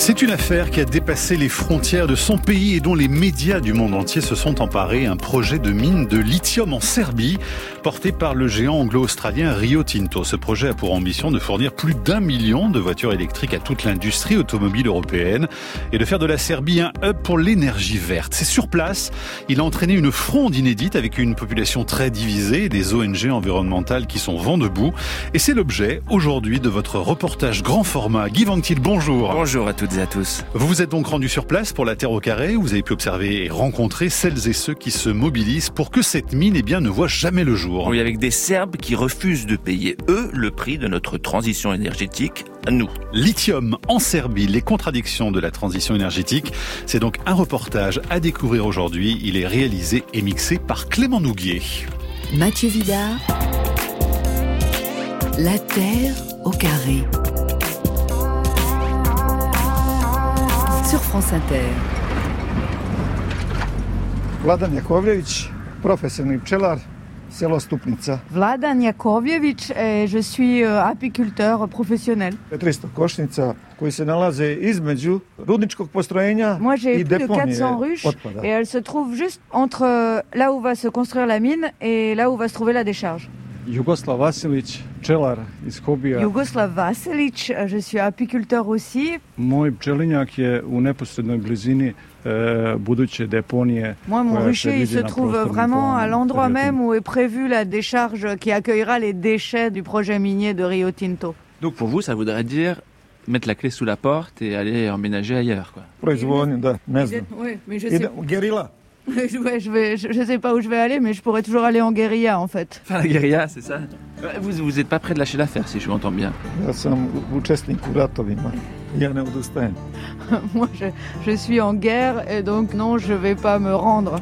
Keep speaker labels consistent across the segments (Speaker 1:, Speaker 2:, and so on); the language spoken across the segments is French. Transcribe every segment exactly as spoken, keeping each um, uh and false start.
Speaker 1: C'est une affaire qui a dépassé les frontières de son pays et dont les médias du monde entier se sont emparés. Un projet de mine de lithium en Serbie, porté par le géant anglo-australien Rio Tinto. Ce projet a pour ambition de fournir plus d'un million de voitures électriques à toute l'industrie automobile européenne et de faire de la Serbie un hub pour l'énergie verte. C'est sur place, il a entraîné une fronde inédite avec une population très divisée, des O N G environnementales qui sont vent debout. Et c'est l'objet aujourd'hui de votre reportage grand format. Guy Vanctil, bonjour.
Speaker 2: Bonjour à toutes et à tous.
Speaker 1: Vous vous êtes donc rendu sur place pour la Terre au carré. Vous avez pu observer et rencontrer celles et ceux qui se mobilisent pour que cette mine eh bien, ne voit jamais le jour.
Speaker 2: Oui, avec des Serbes qui refusent de payer, eux, le prix de notre transition énergétique, à nous.
Speaker 1: Lithium en Serbie, les contradictions de la transition énergétique. C'est donc un reportage à découvrir aujourd'hui. Il est réalisé et mixé par Clément Nouguier.
Speaker 3: Mathieu Vidard, la Terre au carré. Sur France Inter.
Speaker 4: Vladan Jakovljević, profesionalni pčelar, selo Stupnica.
Speaker 5: Vladan Jakovljević, et je suis apiculteur professionnel.
Speaker 4: tristo košnica koji se nalaze između rudničkog postrojenja
Speaker 5: Moi, j'ai
Speaker 4: i
Speaker 5: plus de
Speaker 4: deponije
Speaker 5: quatre cents ruches
Speaker 4: otpada.
Speaker 5: et elles se trouvent juste entre là où va se construire la mine et là où va se trouver la décharge.
Speaker 4: Jugoslav Vasilić, pčelar iz hobija.
Speaker 5: Jugoslav Vasilić, je suis apiculteur aussi.
Speaker 4: Moj pčelinjak je u neposrednoj blizini e, buduće deponije.
Speaker 5: Moi, mon
Speaker 4: koja
Speaker 5: rucher, il se
Speaker 4: predviđena
Speaker 5: trouve
Speaker 4: prostornim
Speaker 5: vraiment à
Speaker 4: planom
Speaker 5: l'endroit
Speaker 4: Rio
Speaker 5: même
Speaker 4: Tinto.
Speaker 5: où est prévue la décharge qui accueillera les déchets du projet minier de Rio Tinto.
Speaker 2: Donc pour vous, ça voudrait dire mettre la clé sous la porte et aller emménager ailleurs, quoi.
Speaker 4: Proizvodnju, da, ne znam.
Speaker 5: Oui, mais je sais,
Speaker 4: Ide, gerila.
Speaker 5: ouais, je vais, je, je sais pas où je vais aller, mais je pourrais toujours aller en guérilla en fait.
Speaker 2: Faire la guérilla, c'est ça? Vous, vous êtes pas prêt de lâcher l'affaire, si je m'entends bien.
Speaker 4: Ja sam učesnik u ratovima. Ja ne odustajem.
Speaker 5: Moi, je, je suis en guerre et donc non, je vais pas me rendre.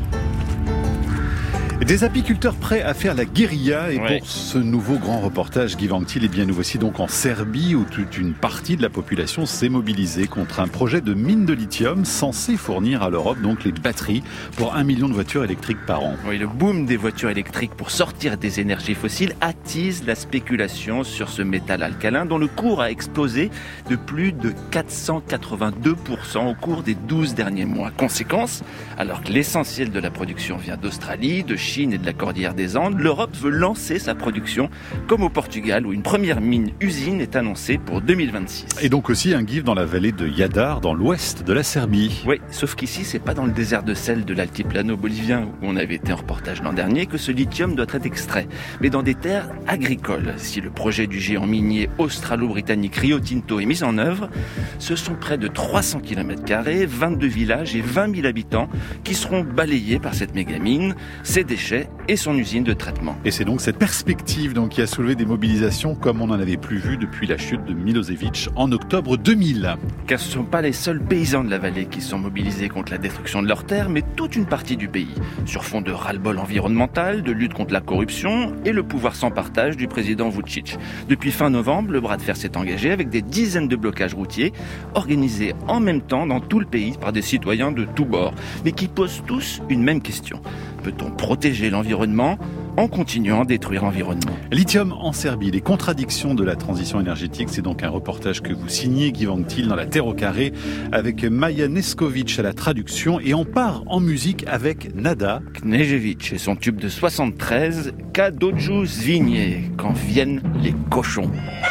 Speaker 1: Des apiculteurs prêts à faire la guérilla et
Speaker 2: Ouais.
Speaker 1: pour ce nouveau grand reportage, Guy Vanctil, eh bien nous voici donc en Serbie où toute une partie de la population s'est mobilisée contre un projet de mine de lithium censé fournir à l'Europe donc les batteries pour un million de voitures électriques par an.
Speaker 2: Oui, le boom des voitures électriques pour sortir des énergies fossiles attise la spéculation sur ce métal alcalin dont le cours a explosé de plus de quatre cent quatre-vingt-deux pour cent au cours des douze derniers mois. Conséquence, alors que l'essentiel de la production vient d'Australie, de Chine et de la Cordillère des Andes, l'Europe veut lancer sa production comme au Portugal où une première mine-usine est annoncée pour deux mille vingt-six.
Speaker 1: Et donc aussi un GIF dans la vallée de Jadar, dans l'ouest de la Serbie.
Speaker 2: Oui, sauf qu'ici, c'est pas dans le désert de sel de l'altiplano bolivien où on avait été en reportage l'an dernier que ce lithium doit être extrait, mais dans des terres agricoles. Si le projet du géant minier australo-britannique Rio Tinto est mis en œuvre, ce sont près de trois cents kilomètres carrés, vingt-deux villages et vingt mille habitants qui seront balayés par cette mégamine, ses déchets et son usine de traitement.
Speaker 1: Et c'est donc cette perspective donc, qui a soulevé des mobilisations comme on n'en avait plus vu depuis la chute de Milosevic en octobre deux mille.
Speaker 2: Car ce ne sont pas les seuls paysans de la vallée qui sont mobilisés contre la destruction de leurs terres, mais toute une partie du pays, sur fond de ras-le-bol environnemental, de lutte contre la corruption et le pouvoir sans partage du président Vučić. Depuis fin novembre, le bras de fer s'est engagé avec des dizaines de blocages routiers, organisés en même temps dans tout le pays par des citoyens de tous bords, mais qui posent tous une même question. Peut-on protéger l'environnement en continuant à détruire l'environnement?
Speaker 1: Lithium en Serbie, les contradictions de la transition énergétique, c'est donc un reportage que vous signez, Guy Vanctil, dans la Terre au carré, avec Maja Neskovic à la traduction, et on part en musique avec Nada.
Speaker 2: Knežević et son tube de soixante-treize, Kad dođu svinje, quand viennent les cochons.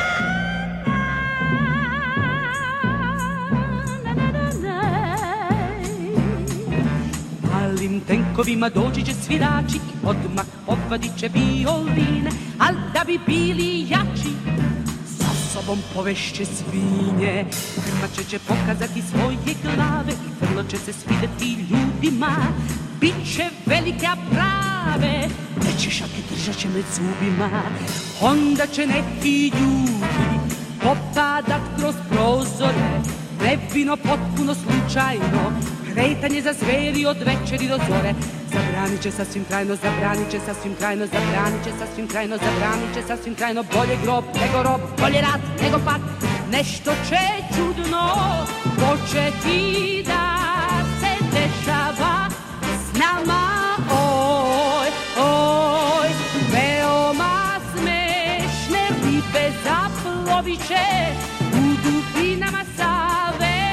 Speaker 6: Malim tenkovima doći će svirači, odmah povadit će violine, al da bi bili jači, sa sobom povešće svinje. Krmače će pokazati svoje glave i vrlo će se svideti ljudima. Biće velike a prave, neće šake držat će med zubima. Onda će neki ljudi popadat kroz prozore, nevino potpuno slučajno, kretanje za zveri od večeri do zore. Zabranit će sasvim trajno, zabranit će sasvim trajno, zabranit će sasvim trajno, zabranit će sasvim trajno. Bolje grob nego rob, bolje rat nego pat. Nešto će čudno početi da se dešava s nama. Oj, oj, veoma smešne ribe zaplovit će u dubinama Save.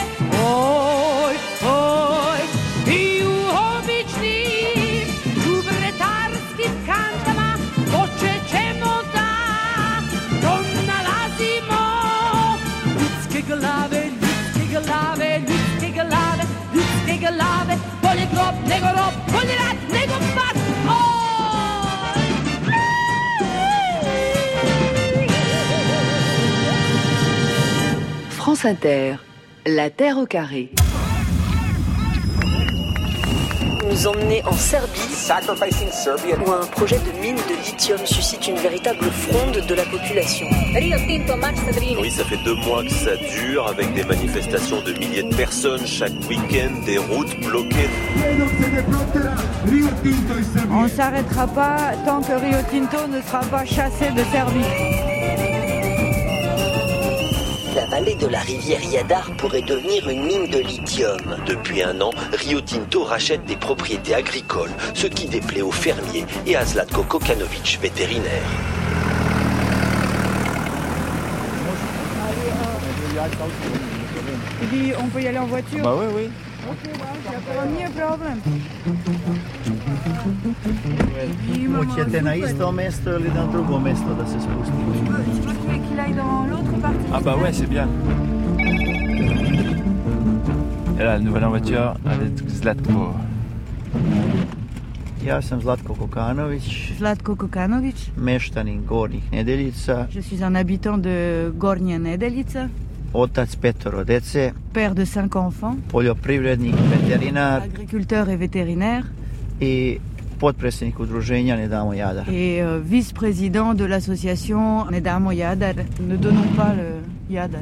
Speaker 3: France Inter, la Terre au carré.
Speaker 7: Nous emmener en Serbie, où un projet de mine de lithium suscite une véritable fronde de la population.
Speaker 8: Oui, ça fait deux mois que ça dure, avec des manifestations de milliers de personnes chaque week-end, des routes bloquées.
Speaker 5: On ne s'arrêtera pas tant que Rio Tinto ne sera pas chassé de Serbie.
Speaker 9: La vallée de la rivière Jadar pourrait devenir une mine de lithium.
Speaker 8: Depuis un an, Rio Tinto rachète des propriétés agricoles, ce qui déplaît aux fermiers et à Zlatko Kokanovic, vétérinaire.
Speaker 5: Il dit on peut y aller en voiture.
Speaker 10: Bah oui, oui.
Speaker 5: Nije problem.
Speaker 10: Hoćete na isto mesto ili na drugo mesto da se spustimo?
Speaker 5: Qu'il aille dans l'autre partie.
Speaker 2: Ah bah ouais, c'est bien. Et là, la nouvelle en voiture avec Zlatko.
Speaker 10: Ja sam Zlatko Kokanović.
Speaker 5: Zlatko Kokanović.
Speaker 10: Meštanin Gornjih Nedeljica.
Speaker 5: Je suis un habitant de Gornje Nedeljica.
Speaker 10: Otac petoro dece.
Speaker 5: Père de cinq enfants.
Speaker 10: Poljoprivrednik, veterinar.
Speaker 5: Agriculteur et vétérinaire.
Speaker 10: I potpredsjednik udruženja Ne damo Jadar.
Speaker 5: Et euh, vice-président de l'association Ne damo Jadar. Ne donnons pas le Jadar.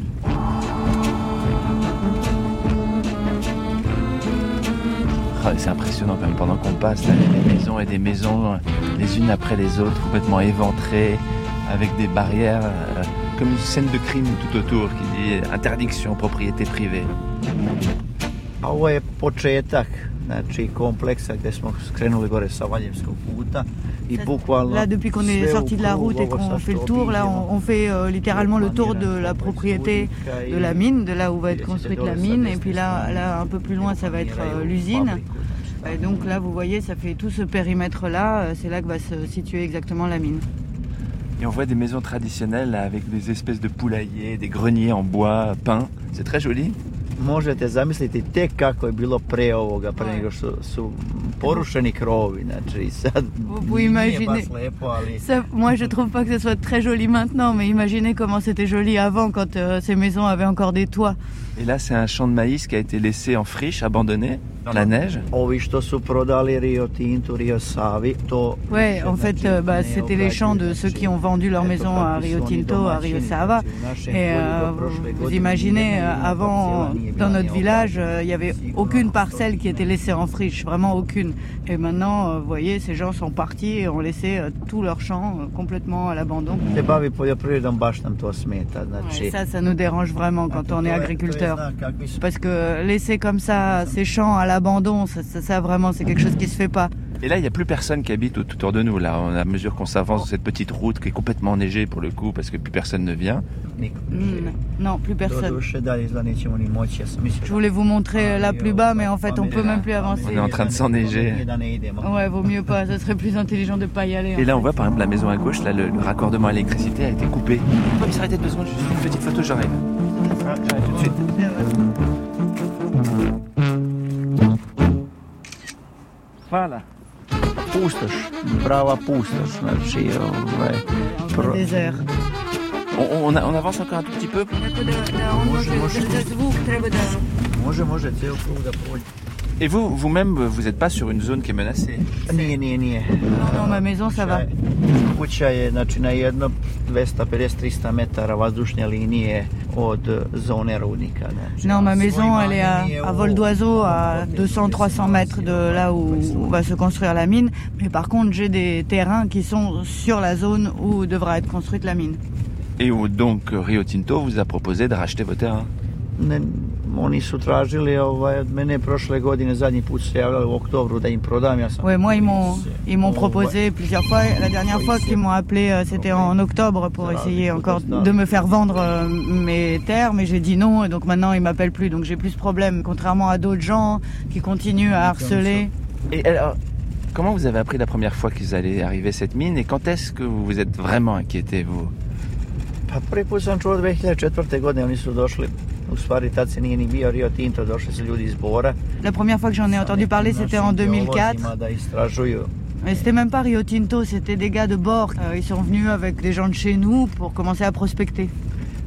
Speaker 2: Oh, c'est impressionnant quand même, pendant qu'on passe là, il y a des maisons et des maisons les unes après les autres, complètement éventrées, avec des barrières, euh, comme une scène de crime tout autour qui dit interdiction, propriété privée.
Speaker 10: A ovo je početak, znači kompleksa gdje smo skrenuli gore sa Valjevskog puta. I bukvalno
Speaker 5: là, depuis qu'on est sorti de la route et qu'on fait le tour, là, on, on fait euh, littéralement le tour de la propriété de la mine, de là où va être construite la mine. Et puis là, là un peu plus loin, ça va être euh, l'usine. Et donc là, vous voyez, ça fait tout ce périmètre-là. C'est là que va se situer exactement la mine.
Speaker 2: Et on voit des maisons traditionnelles là, avec des espèces de poulaillers, des greniers en bois peints. C'est très joli.
Speaker 10: Možete zamisliti tek kako je bilo pre ovoga, pre nego što su porušeni krovi, znači sad nije baš lepo, ali...
Speaker 5: Ça, moi je trouve pas que ce soit très joli maintenant, mais imaginez comment c'était joli avant quand euh, ces maisons avaient encore des toits.
Speaker 2: Et là c'est un champ de maïs qui a été laissé en friche, abandonné, dans la neige.
Speaker 10: Ovi što su prodali Rio Tinto, Rio Savi, to...
Speaker 5: Ouais, en fait, euh, bah, c'était les champs de ceux qui ont vendu leur maison à Rio Tinto, à Rio Sava. Et euh, vous, vous imaginez, euh, avant, dans notre village, il euh, n'y avait aucune parcelle qui était laissée en friche, vraiment aucune. Et maintenant, euh, vous voyez, ces gens sont partis et ont laissé euh, tous leurs champs euh, complètement à l'abandon. Ouais, ça, ça nous dérange vraiment quand on est agriculteur. Parce que laisser comme ça ces champs à l'abandon, ça, ça, ça vraiment, c'est quelque chose qui se fait pas.
Speaker 2: Et là, il n'y a plus personne qui habite tout autour de nous, là, à mesure qu'on s'avance sur cette petite route qui est complètement enneigée pour le coup, parce que plus personne ne vient.
Speaker 5: Mmh, non, plus personne. Je voulais vous montrer là plus bas, mais en fait, on peut même plus avancer.
Speaker 2: On est en train de s'enneiger.
Speaker 5: Ouais, vaut mieux pas, ce serait plus intelligent de pas y aller.
Speaker 2: Et là, on voit par exemple la maison à gauche, là, le, le raccordement à l'électricité a été coupé. On peut s'arrêter deux secondes, juste une petite photo, j'arrive. J'arrive tout de suite. Voilà.
Speaker 10: Pustoš, prava pustoš, znači ovaj...
Speaker 5: Pro... désert.
Speaker 2: On, on, on avance encore un tout petit peu.
Speaker 10: Može, može, ceo krug da prođe.
Speaker 2: Et vous, vous-même, vous n'êtes pas sur une zone qui est menacée?
Speaker 10: Nije, nije, nije.
Speaker 5: Non, non, ma maison, ça va.
Speaker 10: Kuća je, znači, na jedno dvesta pedeset do trista metara vazdušne linije od zone rudnika. Znači,
Speaker 5: non, ma maison, elle est à, à vol d'oiseau, à deux cents à trois cents mètres de là où, où va se construire la mine. Mais par contre, j'ai des terrains qui sont sur la zone où devra être construite la mine.
Speaker 2: Et où donc Rio Tinto vous a proposé de racheter vos terrains?
Speaker 10: Ne, oni su tražili ovaj, od mene prošle godine, zadnji put se javljali u oktobru da im prodam. Ja sam...
Speaker 5: Ouais, moi ils m'ont ils m'ont proposé plusieurs fois. La dernière fois qu'ils m'ont appelé, c'était en octobre pour essayer encore de me faire vendre mes terres, mais j'ai dit non et donc maintenant ils m'appellent plus. Donc j'ai plus ce problème, contrairement à d'autres gens qui continuent à harceler.
Speaker 2: Et alors, comment vous avez appris la première fois qu'ils allaient arriver cette mine et quand est-ce que vous vous êtes vraiment inquiété, vous?
Speaker 10: Pa prvi put sam čuo dvije hiljade četvrte. godine, oni su došli. U stvari, tad se nije ni bio Rio Tinto, došli su ljudi iz Bora.
Speaker 5: La première fois que j'en ai entendu parler, c'était en deux mille quatre.
Speaker 10: Da istražuju.
Speaker 5: Mais c'était même pas Rio Tinto, c'était des gars de Bor. Euh, ils sont venus avec des gens de chez nous pour commencer à prospecter.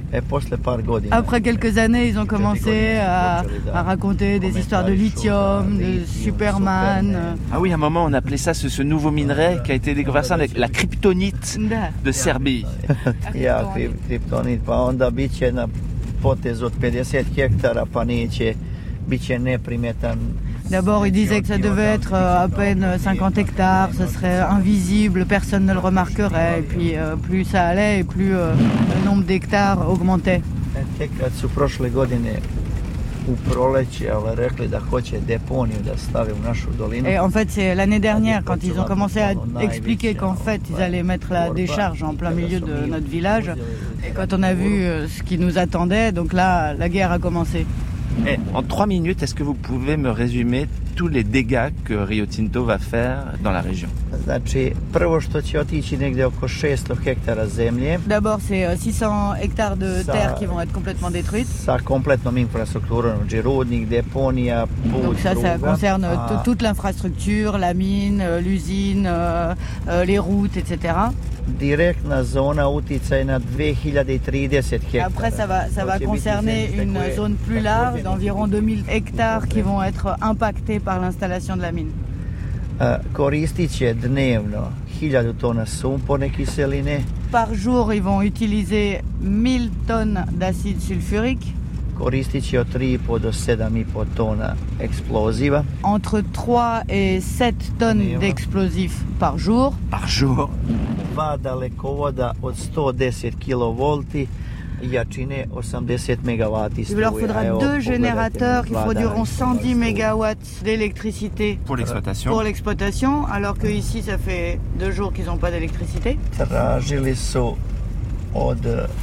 Speaker 5: Après quelques années, ils ont commencé à, à raconter des histoires de lithium, de Superman.
Speaker 2: Ah oui, à un moment, on appelait ça ce, ce nouveau minerai qui a été découvert, ça, avec la kryptonite de Serbie.
Speaker 10: Ja, kryptonit, pa onda biće na potez od pedeset hektara, pa neće, biće neprimetan.
Speaker 5: D'abord, il disait que ça devait être à peine cinquante hectares, ce serait invisible, personne ne le remarquerait. Et puis, euh, plus ça allait, et plus euh, le nombre d'hectares augmentait.
Speaker 10: Tek kad su prošle godine u proleće rekli da hoće deponiju da stave u našu dolinu.
Speaker 5: Et en fait, c'est l'année dernière, quand ils ont commencé à expliquer qu'en fait, ils allaient mettre la décharge en plein milieu de notre village. Et quand on a vu ce qui nous attendait, donc là, la guerre a commencé.
Speaker 2: Et en trois minutes, est-ce que vous pouvez me résumer tous les dégâts que Rio Tinto va faire dans la région?
Speaker 10: Znači, prvo što će otići negdje oko šesto hektara zemlje.
Speaker 5: D'abord, c'est six cents hectares de terre qui vont être complètement détruites.
Speaker 10: Sa kompletnom infrastrukturom, znači rudnik, deponija, put,
Speaker 5: donc ça, ça concerne
Speaker 10: ah.
Speaker 5: toute l'infrastructure, la mine, l'usine, euh, les routes, et cetera.
Speaker 10: Direktna zona uticaj na deux mille trideset hektara.
Speaker 5: Après, ça va, ça va concerner une zone plus large d'environ deux mille hectares qui vont être impactés par l'installation de la mine.
Speaker 10: Uh, koristit će dnevno hiljadu tona sumporne kiseline.
Speaker 5: Par jour, ils vont utiliser mille tonnes d'acide sulfurique.
Speaker 10: Koristit će od tri i po do sedam i po tona eksploziva.
Speaker 5: Entre trois et sept tonnes d'explosifs par jour.
Speaker 2: Par jour.
Speaker 10: Dva dalekovoda od sto deset kilovolti. jačine osamdeset megawati struje.
Speaker 5: Il leur faudra deux générateurs qui produiront cent dix mégawatts d'électricité
Speaker 2: pour l'exploitation.
Speaker 5: Pour l'exploitation, alors que ici ça fait deux jours qu'ils n'ont pas d'électricité.
Speaker 10: Tražili su od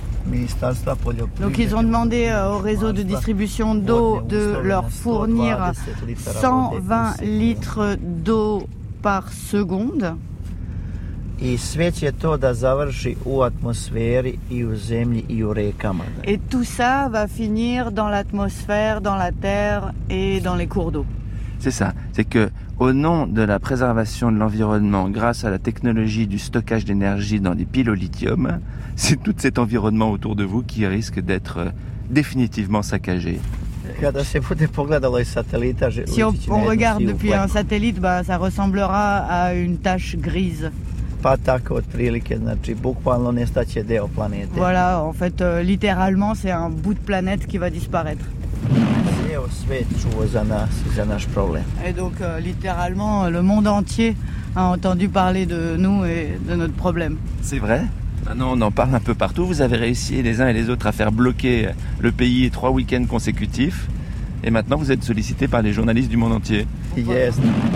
Speaker 5: Donc ils ont demandé au réseau de distribution d'eau de leur fournir cent vingt litres d'eau par seconde.
Speaker 10: I sve će to da završi u atmosferi i u zemlji i u rekama.
Speaker 5: Et tout ça va finir dans l'atmosphère, dans la terre et dans les cours d'eau.
Speaker 2: C'est ça, c'est que au nom de la préservation de l'environnement grâce à la technologie du stockage d'énergie dans des piles au lithium, c'est tout cet environnement autour de vous qui risque d'être définitivement saccagé.
Speaker 5: Si on, on regarde depuis un satellite, bah, ça ressemblera à une tache grise.
Speaker 10: Pa tako otprilike, znači bukvalno nestaće deo planete.
Speaker 5: Voilà, en fait, euh, littéralement, c'est un bout de planète qui va disparaître.
Speaker 10: Ceo svet čuo za nas, za naš problem.
Speaker 5: Et donc, euh, littéralement, le monde entier a entendu parler de nous et de notre problème.
Speaker 2: C'est vrai? Maintenant, on en parle un peu partout. Vous avez réussi les uns et les autres à faire bloquer le pays trois week-ends consécutifs. Et maintenant, vous êtes sollicités par les journalistes du monde entier.
Speaker 10: Yes.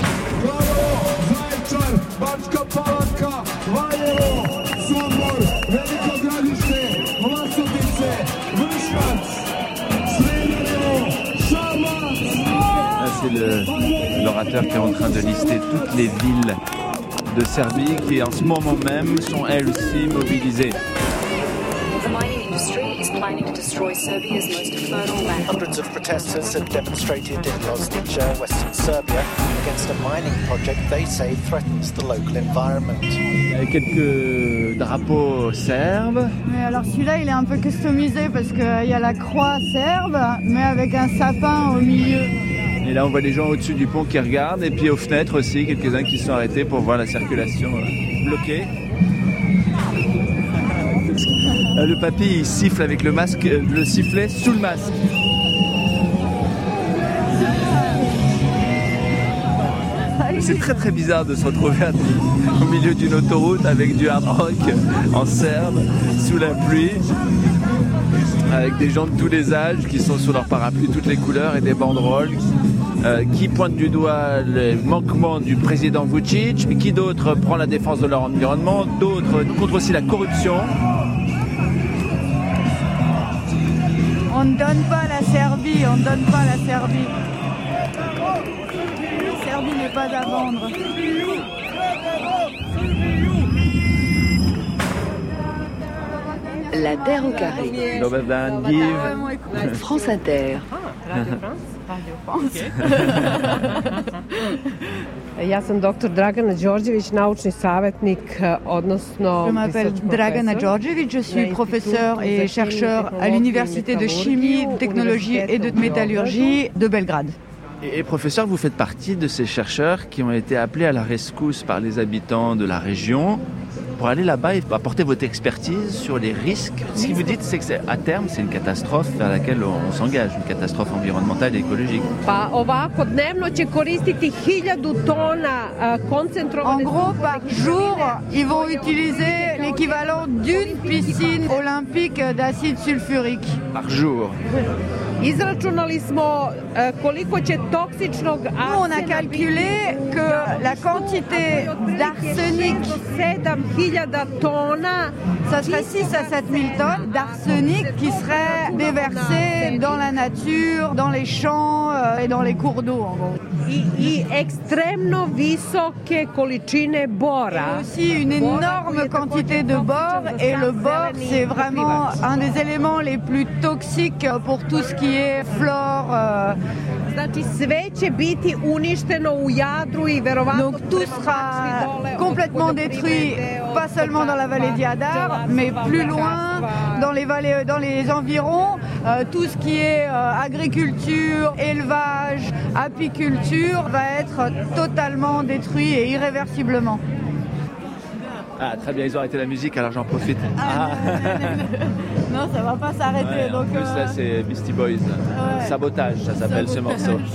Speaker 2: C'est le, l'orateur qui est en train de lister toutes les villes de Serbie qui en ce moment même sont elles aussi mobilisées.
Speaker 7: The mining industry is planning to destroy Serbia's most fertile land.
Speaker 11: Hundreds of protesters have demonstrated in Loznica, western Serbia, against a mining project they say threatens the local environment.
Speaker 2: Il y a quelques drapeaux serbes.
Speaker 5: Mais alors celui-là, il est un peu customisé parce qu'il y a la croix serbe, mais avec un sapin au milieu.
Speaker 2: Et là, on voit les gens au-dessus du pont qui regardent, et puis aux fenêtres aussi, quelques-uns qui sont arrêtés pour voir la circulation bloquée. Le papy, il siffle avec le masque, le sifflet sous le masque. C'est très très bizarre de se retrouver au milieu d'une autoroute avec du hard rock en serbe, sous la pluie, avec des gens de tous les âges qui sont sous leur parapluie, toutes les couleurs, et des banderoles euh, qui pointent du doigt les manquements du président Vučić, mais qui d'autres prend la défense de leur environnement, d'autres contre aussi la corruption.
Speaker 5: On ne donne pas la Serbie, on ne donne pas la Serbie. La Serbie n'est pas à vendre.
Speaker 3: La Terre au carré.
Speaker 2: Dobar dan, Giv.
Speaker 3: France Inter.
Speaker 5: Radio France.
Speaker 12: Ja sam doktor Dragana Đorđević, naučni savjetnik, odnosno...
Speaker 5: Je m'appelle Dragana Đorđević, je suis professeur et chercheur à l'Université de chimie, de technologie et de métallurgie de Belgrade.
Speaker 2: Et professeur, vous faites partie de ces chercheurs qui ont été appelés à la rescousse par les habitants de la région pour aller là-bas et apporter votre expertise sur les risques. Ce que vous dites, c'est que c'est, à terme, c'est une catastrophe vers laquelle on s'engage, une catastrophe environnementale et écologique.
Speaker 12: En
Speaker 5: gros, par jour, ils vont utiliser l'équivalent d'une piscine olympique d'acide sulfurique.
Speaker 2: Par jour.
Speaker 12: Nous,
Speaker 5: on a calculé que la quantité d'arsenic, ça serait six à sept mille tonnes d'arsenic qui seraient déversées dans la nature, dans les champs et dans les cours d'eau, en gros.
Speaker 12: Et
Speaker 5: aussi une énorme quantité de bore, et le bore, c'est vraiment un des éléments les plus toxiques pour tout ce qui est flore. Euh... Donc tout sera complètement détruit, pas seulement dans la vallée d'Iadar, mais plus loin, dans les vallées, dans les environs. Euh, tout ce qui est euh, agriculture, élevage, apiculture va être totalement détruit et irréversiblement.
Speaker 2: Ah, très bien, ils ont arrêté la musique, alors j'en profite.
Speaker 5: Ah, non, non, ça va pas s'arrêter.
Speaker 2: Ouais,
Speaker 5: donc,
Speaker 2: en plus,
Speaker 5: euh...
Speaker 2: là, c'est Beastie Boys. Ouais. Sabotage, ça s'appelle Sabotage. Ce morceau.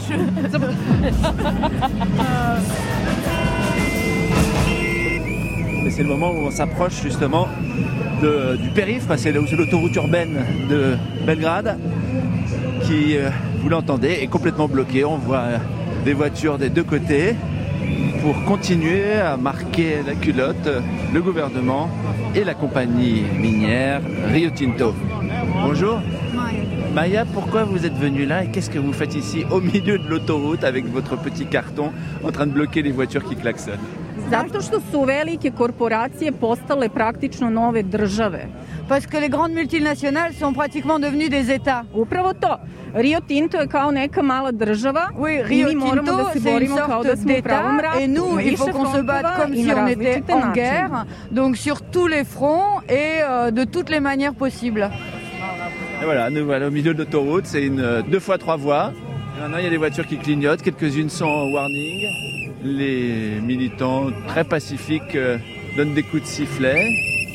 Speaker 2: Mais c'est le moment où on s'approche justement de, du périph', c'est l'autoroute urbaine de Belgrade qui, euh, vous l'entendez, est complètement bloquée. On voit des voitures des deux côtés pour continuer à marquer la culotte le gouvernement et la compagnie minière Rio Tinto. Bonjour. Maya, pourquoi vous êtes venue là et qu'est-ce que vous faites ici au milieu de l'autoroute avec votre petit carton en train de bloquer les voitures qui klaxonnent?
Speaker 13: Zato što su velike korporacije postale praktično nove države.
Speaker 5: Parce que les grandes multinationales sont pratiquement devenues des États.
Speaker 13: Upravo to. Rio Tinto je kao neka mala država.
Speaker 5: Oui, Rio
Speaker 13: I mi moramo
Speaker 5: Tinto,
Speaker 13: da se
Speaker 5: c'est une
Speaker 13: borimo kao da
Speaker 5: sorte
Speaker 13: smo u pravom
Speaker 5: d'État
Speaker 13: ratu.
Speaker 5: et nous, il faut qu'on se batte comme si on était en guerre, donc sur tous les fronts et euh, de toutes les manières possibles.
Speaker 2: Et voilà, nous voilà au milieu de l'autoroute, c'est une euh, deux fois trois voies. Et maintenant, il y a des voitures qui clignotent, quelques-unes sont en warning. Les militants très pacifiques euh, donnent des coups de sifflet.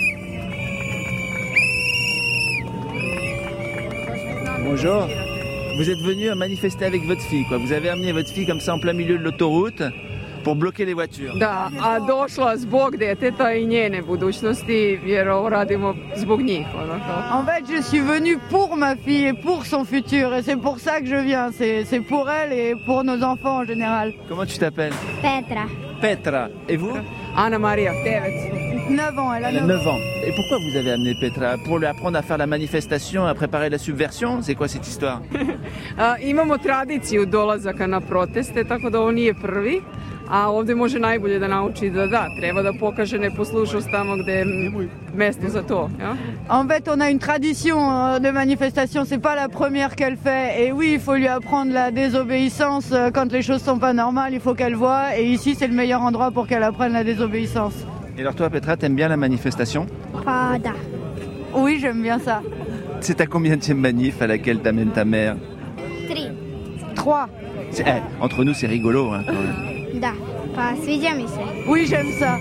Speaker 2: Bonjour. Vous êtes venu manifester avec votre fille, quoi. Vous avez amené votre fille comme ça en plein milieu de l'autoroute pour bloquer les voitures.
Speaker 14: Da, a došla zbog djeteta i njene budućnosti, jer ovo radimo zbog njih.
Speaker 5: En fait, je suis venue pour ma fille et pour son futur, et c'est pour ça que je viens. C'est, c'est pour elle et pour nos enfants en général.
Speaker 2: Comment tu t'appelles?
Speaker 15: Petra.
Speaker 2: Petra. Et vous?
Speaker 14: Anna Maria, devet.
Speaker 5: neuf ans, elle a
Speaker 2: elle a neuf ans. Et pourquoi vous avez amené Petra? Pour lui apprendre à faire la manifestation, à préparer la subversion? C'est quoi cette histoire?
Speaker 14: A, imamo tradiciju dolazaka na proteste, tako da ovo nije prvi. A ovdje može najbolje da nauči da da, treba da pokaže neposlušnost tamo gdje je mesto za to. Ja?
Speaker 5: En fait, on a une tradition de manifestation, c'est pas la première qu'elle fait. Et oui, il faut lui apprendre la désobéissance quand les choses sont pas normales, il faut qu'elle voie. Et ici, c'est le meilleur endroit pour qu'elle apprenne la désobéissance.
Speaker 2: Et alors toi, Petra, t'aimes bien la manifestation?
Speaker 15: Ah, da.
Speaker 5: Oui, j'aime bien ça.
Speaker 2: C'est ta combienième manif à laquelle t'amènes ta mère?
Speaker 15: Tri.
Speaker 5: Trois.
Speaker 2: C'est, eh, entre nous, c'est rigolo, hein, quand même.
Speaker 15: Da, pa sviđa mi se.
Speaker 5: Oui, j'aime ça.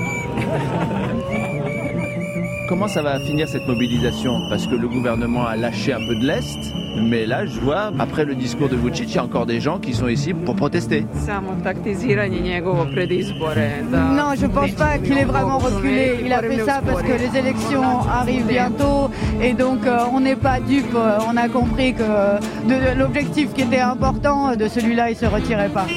Speaker 2: Comment ça va finir cette mobilisation? Parce que le gouvernement a lâché un peu de l'Est, mais là, je vois, après le discours de Vučić, il y a encore des gens qui sont ici pour protester.
Speaker 14: Samo taktiziranje njegovo pred izbore. Da...
Speaker 5: Non, je pense pas qu'il ait vraiment reculé. Il a fait ça parce que les élections arrivent bientôt et donc euh, on n'est pas dupe. On a compris que de l'objectif qui était important, de celui-là, il se retirait pas.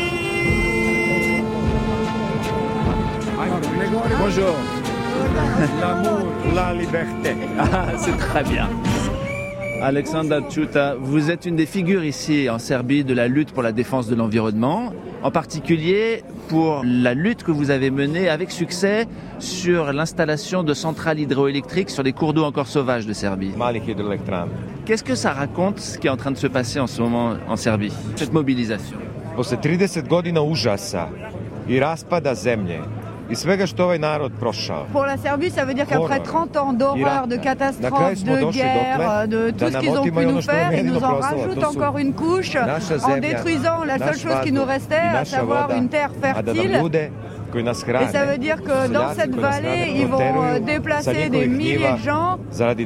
Speaker 2: Bonjour.
Speaker 16: L'amour, la liberté.
Speaker 2: Ah, c'est très bien. Aleksandar Čuta, vous êtes une des figures ici en Serbie de la lutte pour la défense de l'environnement, en particulier pour la lutte que vous avez menée avec succès sur l'installation de centrales hydroélectriques sur les cours d'eau encore sauvages de Serbie. Qu'est-ce que ça raconte, ce qui est en train de se passer en ce moment en Serbie, cette mobilisation?
Speaker 16: Posle trideset godina užasa i raspada zemlje,
Speaker 5: Pour la Serbie, ça veut dire qu'après trente ans d'horreur, de catastrophes, de guerre, de tout ce qu'ils ont pu nous faire, ils nous en rajoutent encore une couche en détruisant la seule chose qui nous restait, à savoir une terre fertile. Et ça veut dire que dans cette vallée, ils vont déplacer des milliers de gens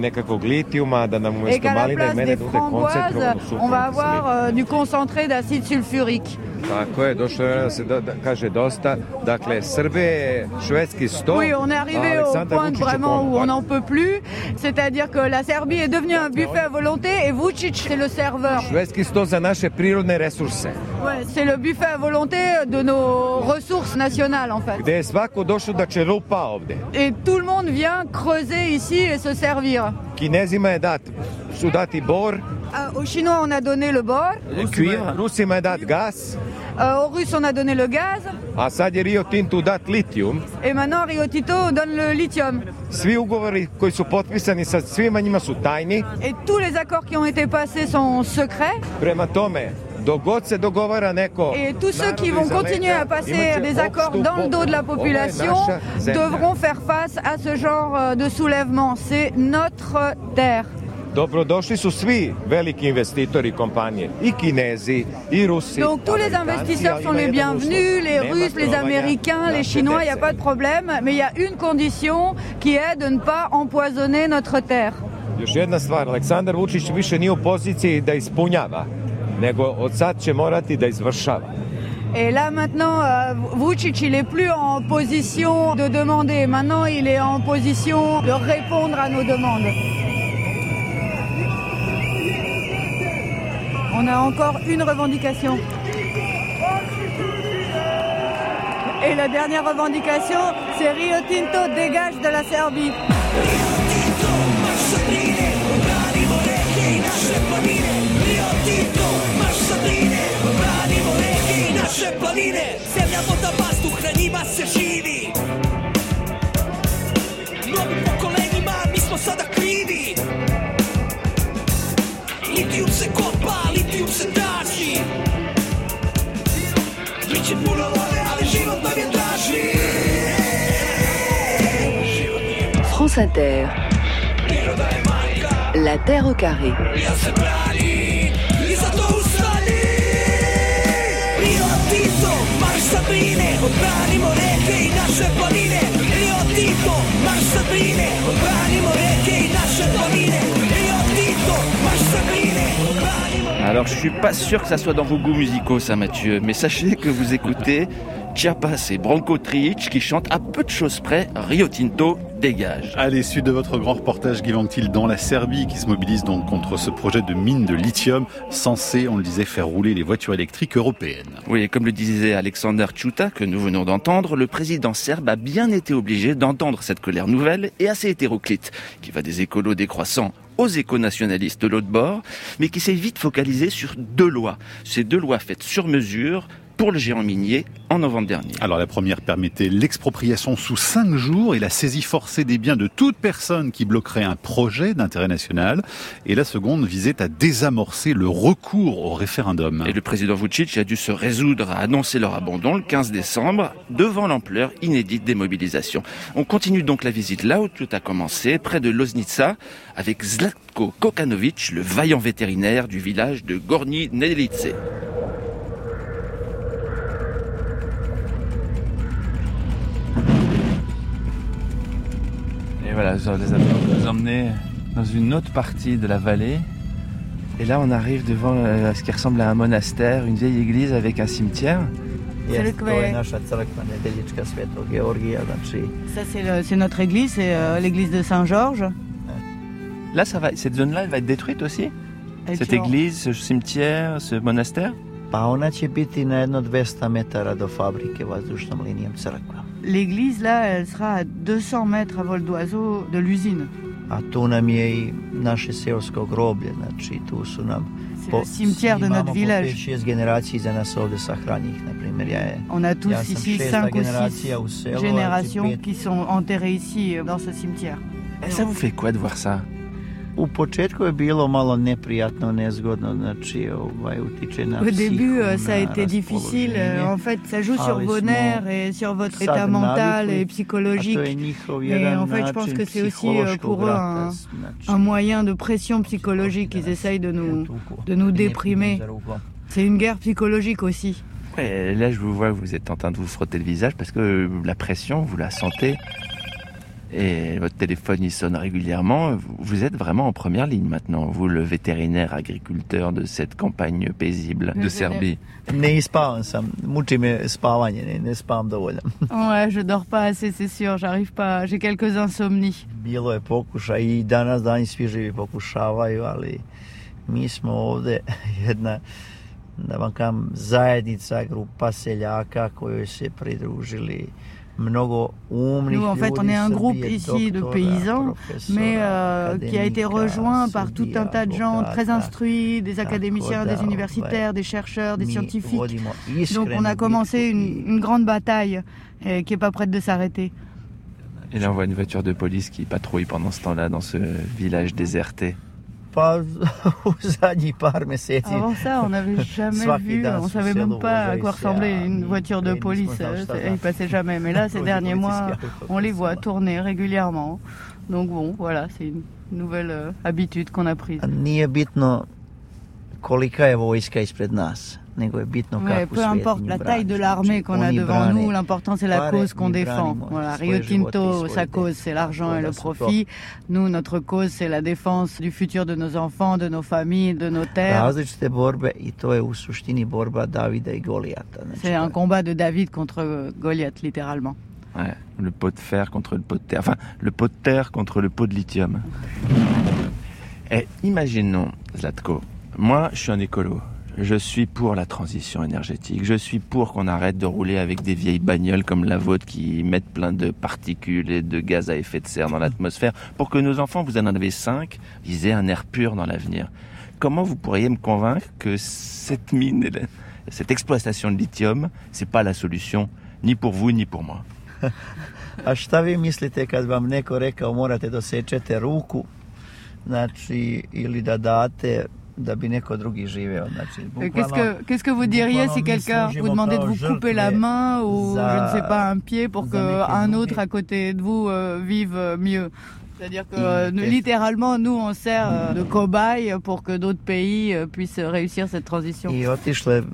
Speaker 5: et qu'à la place des framboises, on va avoir du concentré d'acide sulfurique. Oui, on est arrivé au point vraiment où on n'en peut plus. C'est-à-dire que la Serbie est devenue un buffet à volonté et Vučić, c'est le serveur. Ouais, c'est le buffet à volonté de nos ressources nationales, en fait. Et tout le monde vient creuser ici et se servir. Euh, aux Chinois, on a donné le bord.
Speaker 2: Le cuivre.
Speaker 5: Euh, aux Russes, on a donné le gaz. Et maintenant, Rio Tinto donne le lithium. Et tous les accords qui ont été passés sont secrets. Et tous ceux qui vont continuer à passer des accords dans le dos de la population devront faire face à ce genre de soulèvement. C'est notre terre.
Speaker 16: Dobrodošli su svi veliki investitori kompanije, i Kinezi, i Rusi.
Speaker 5: Donc tous les investisseurs sont les bienvenus, les Russes, les Américains, les Chinois, il n'y a pas de problème, mais il y a une condition qui est de ne pas empoisonner notre terre.
Speaker 16: Još jedna stvar, Aleksandar Vučić više nije u poziciji da ispunjava, nego od sad će morati da izvršava.
Speaker 5: Et là maintenant, euh, Vučić, il est plus en position de demander, maintenant il est en position de répondre à nos demandes. On a encore une revendication. Et la dernière revendication, c'est Rio Tinto dégage de la Serbie.
Speaker 17: Litijum se kopa, litijum se traži. Biće puno vode, ali život nam je draži.
Speaker 3: France Inter. La Terre au carré.
Speaker 17: Ja se brani, i zato ustani. Rio Tinto, marš Sabrine, odbranimo reke i naše planine. Rio Tinto, marš Sabrine, odbranimo reke i naše planine. Rio Tinto, marš Sabrine, odbranimo.
Speaker 2: Alors je suis pas sûr que ça soit dans vos goûts musicaux ça Mathieu, mais sachez que vous écoutez Chiapas et Branko Trijić qui chantent à peu de choses près Rio Tinto dégage.
Speaker 1: Allez, suite de votre grand reportage, Guy Vanctil, dans la Serbie qui se mobilise donc contre ce projet de mine de lithium censé, on le disait, faire rouler les voitures électriques européennes.
Speaker 2: Oui, et comme le disait Aleksandar Čuta, que nous venons d'entendre, le président serbe a bien été obligé d'entendre cette colère nouvelle et assez hétéroclite, qui va des écolos décroissants aux éco-nationalistes de l'autre bord, mais qui s'est vite focalisé sur deux lois. Ces deux lois faites sur mesure pour le géant minier en novembre dernier.
Speaker 1: Alors la première permettait l'expropriation sous cinq jours et la saisie forcée des biens de toute personne qui bloquerait un projet d'intérêt national. Et la seconde visait à désamorcer le recours au référendum.
Speaker 2: Et le président Vučić a dû se résoudre à annoncer leur abandon le quinze décembre devant l'ampleur inédite des mobilisations. On continue donc la visite là où tout a commencé, près de Loznica, avec Zlatko Kokanović, le vaillant vétérinaire du village de Gornji Nedelice. Et voilà, je les avons nous emmenés dans une autre partie de la vallée. Et là, on arrive devant euh, ce qui ressemble à un monastère, une vieille église avec un cimetière.
Speaker 5: Ça, c'est, le, c'est notre église, c'est euh, l'église de Saint-Georges.
Speaker 2: Là, ça va, cette zone-là, elle va être détruite aussi ? Elle Cette église, ce cimetière, ce monastère ?
Speaker 10: Pa ona će biti na jedno dvesta metara do fabrike vazdušnom linijom crkva.
Speaker 5: L'église, là, elle sera à deux cents mètres à vol d'oiseau de l'usine.
Speaker 10: a tu nam je i naše seosko groblje, znači tu su nam
Speaker 5: C'est le cimetière de notre village.
Speaker 10: Imamo po pet šest generacija iza nas ovde sahranjenih, na primjer. Ja je,
Speaker 5: On a tous
Speaker 10: ja sam
Speaker 5: ici
Speaker 10: šesta
Speaker 5: cinq ou
Speaker 10: generacija u
Speaker 5: six
Speaker 10: selu,
Speaker 5: générations
Speaker 10: znači pet-
Speaker 5: qui sont enterrées ici, dans ce cimetière.
Speaker 2: Et ça vous fait quoi de voir ça?
Speaker 10: U početku je bilo malo neprijatno, nezgodno, znači ovaj, utiče na
Speaker 5: Au
Speaker 10: psihu,
Speaker 5: début, euh, ça a
Speaker 10: na
Speaker 5: été difficile.
Speaker 10: raspoloženje.
Speaker 5: En fait, ça joue sur
Speaker 10: Ali
Speaker 5: vos
Speaker 10: smo
Speaker 5: nerfs et sur votre
Speaker 10: sad
Speaker 5: état mental
Speaker 10: navikli,
Speaker 5: et psychologique.
Speaker 10: a to je njihov
Speaker 5: Et
Speaker 10: jedan
Speaker 5: en fait, je pense
Speaker 10: način
Speaker 5: que c'est aussi euh, pour eux un,
Speaker 10: psihološkog rata, znači,
Speaker 5: un moyen de pression psychologique. Ils essayent de nous, de nous déprimer.
Speaker 10: za rukom.
Speaker 5: C'est une guerre psychologique aussi.
Speaker 2: Et là, je vous vois, vous êtes en train de vous frotter le visage parce que la pression, vous la sentez. Et votre téléphone, il sonne régulièrement. Vous êtes vraiment en première ligne maintenant, vous, le vétérinaire agriculteur de cette campagne paisible de Serbie.
Speaker 10: Ne ispavam sam, muči me spavanje, ne, ne spavam dovoljno.
Speaker 5: Ouais, je dors pas assez, c'est sûr. J'arrive pas. J'ai quelques insomnies.
Speaker 10: Bilo je pokušaj i danas dani svi živi pokušavaju, ali mi smo ovde jedna, da vam kažem, zajednica, grupa seljaka kojoj se pridružili mnogo umnih
Speaker 5: Nous, en fait, on est un
Speaker 10: ljudi,
Speaker 5: groupe
Speaker 10: Srbije,
Speaker 5: ici de
Speaker 10: doktora,
Speaker 5: paysans,
Speaker 10: profesora,
Speaker 5: mais euh, qui a été
Speaker 10: akademika,
Speaker 5: rejoint par tout un
Speaker 10: sudija,
Speaker 5: tas de gens très
Speaker 10: advokata.
Speaker 5: instruits, des académiciens,
Speaker 10: da,
Speaker 5: des universitaires, des chercheurs, des
Speaker 10: mi
Speaker 5: scientifiques.
Speaker 10: vodimo
Speaker 5: Donc on a
Speaker 10: iskrenu
Speaker 5: commencé
Speaker 10: bitku
Speaker 5: une, une grande bataille euh, qui n'est pas prête de s'arrêter.
Speaker 2: Et là, on voit une voiture de police qui patrouille pendant ce temps-là dans ce village déserté.
Speaker 10: Pa u zadnjih par meseci.
Speaker 5: Avant ça, on n'avait jamais
Speaker 10: Svaki
Speaker 5: vu,
Speaker 10: dan
Speaker 5: on
Speaker 10: su
Speaker 5: savait
Speaker 10: selu
Speaker 5: même pas à quoi
Speaker 10: vozili se
Speaker 5: ressemblait une
Speaker 10: javni,
Speaker 5: voiture de
Speaker 10: nismo
Speaker 5: police.
Speaker 10: znali šta
Speaker 5: euh,
Speaker 10: znači.
Speaker 5: Il passait jamais. Mais là, ces derniers mois, on les voit tourner régulièrement. Donc bon, voilà, c'est une nouvelle euh, habitude qu'on a prise.
Speaker 10: Nije bitno kolika je vojska ispred nas, nego je bitno
Speaker 5: Ouais,
Speaker 10: kakvu
Speaker 5: peu importe
Speaker 10: svetinju
Speaker 5: la
Speaker 10: braniš.
Speaker 5: taille de l'armée qu'on a
Speaker 10: Oni
Speaker 5: devant
Speaker 10: brane
Speaker 5: nous, l'important c'est la
Speaker 10: pare,
Speaker 5: cause qu'on
Speaker 10: mi
Speaker 5: défend.
Speaker 10: branimo
Speaker 5: Voilà,
Speaker 10: svoje
Speaker 5: Rio
Speaker 10: živote i
Speaker 5: Tinto,
Speaker 10: svoje
Speaker 5: sa
Speaker 10: dece.
Speaker 5: cause c'est l'argent et
Speaker 10: Tako
Speaker 5: le
Speaker 10: da su to
Speaker 5: profit. Nous, notre cause c'est la défense du futur de nos enfants, de nos familles, de nos terres.
Speaker 10: različite borbe i to je u suštini borba Davida i Golijata. Znači,
Speaker 5: C'est un combat de David contre Goliath, littéralement.
Speaker 2: Ouais, le pot de fer contre le pot de terre. Enfin, le pot de terre contre le pot de lithium. Et imaginons, Zlatko, moi je suis un écolo. Je suis pour la transition énergétique. Je suis pour qu'on arrête de rouler avec des vieilles bagnoles comme la vôtre qui mettent plein de particules et de gaz à effet de serre dans l'atmosphère pour que nos enfants, vous en avez cinq, ils aient un air pur dans l'avenir. Comment vous pourriez me convaincre que cette mine, cette exploitation de lithium, c'est pas la solution, ni pour vous, ni pour moi?
Speaker 10: A šta vi mislite kad vam neko rekao morate da sečete ruku, znači, ili da date da bi neko drugi živeo. Znači,
Speaker 5: Qu'est-ce que, qu'est-ce que vous diriez si quelqu'un vous demandait de vous couper la main ou je ne sais pas un pied pour qu'un autre à côté de vous euh, vive mieux? C'est-à-dire que euh, nous, littéralement, nous on sert euh, de cobaye pour que d'autres pays euh, puissent réussir cette transition.
Speaker 10: I otišle,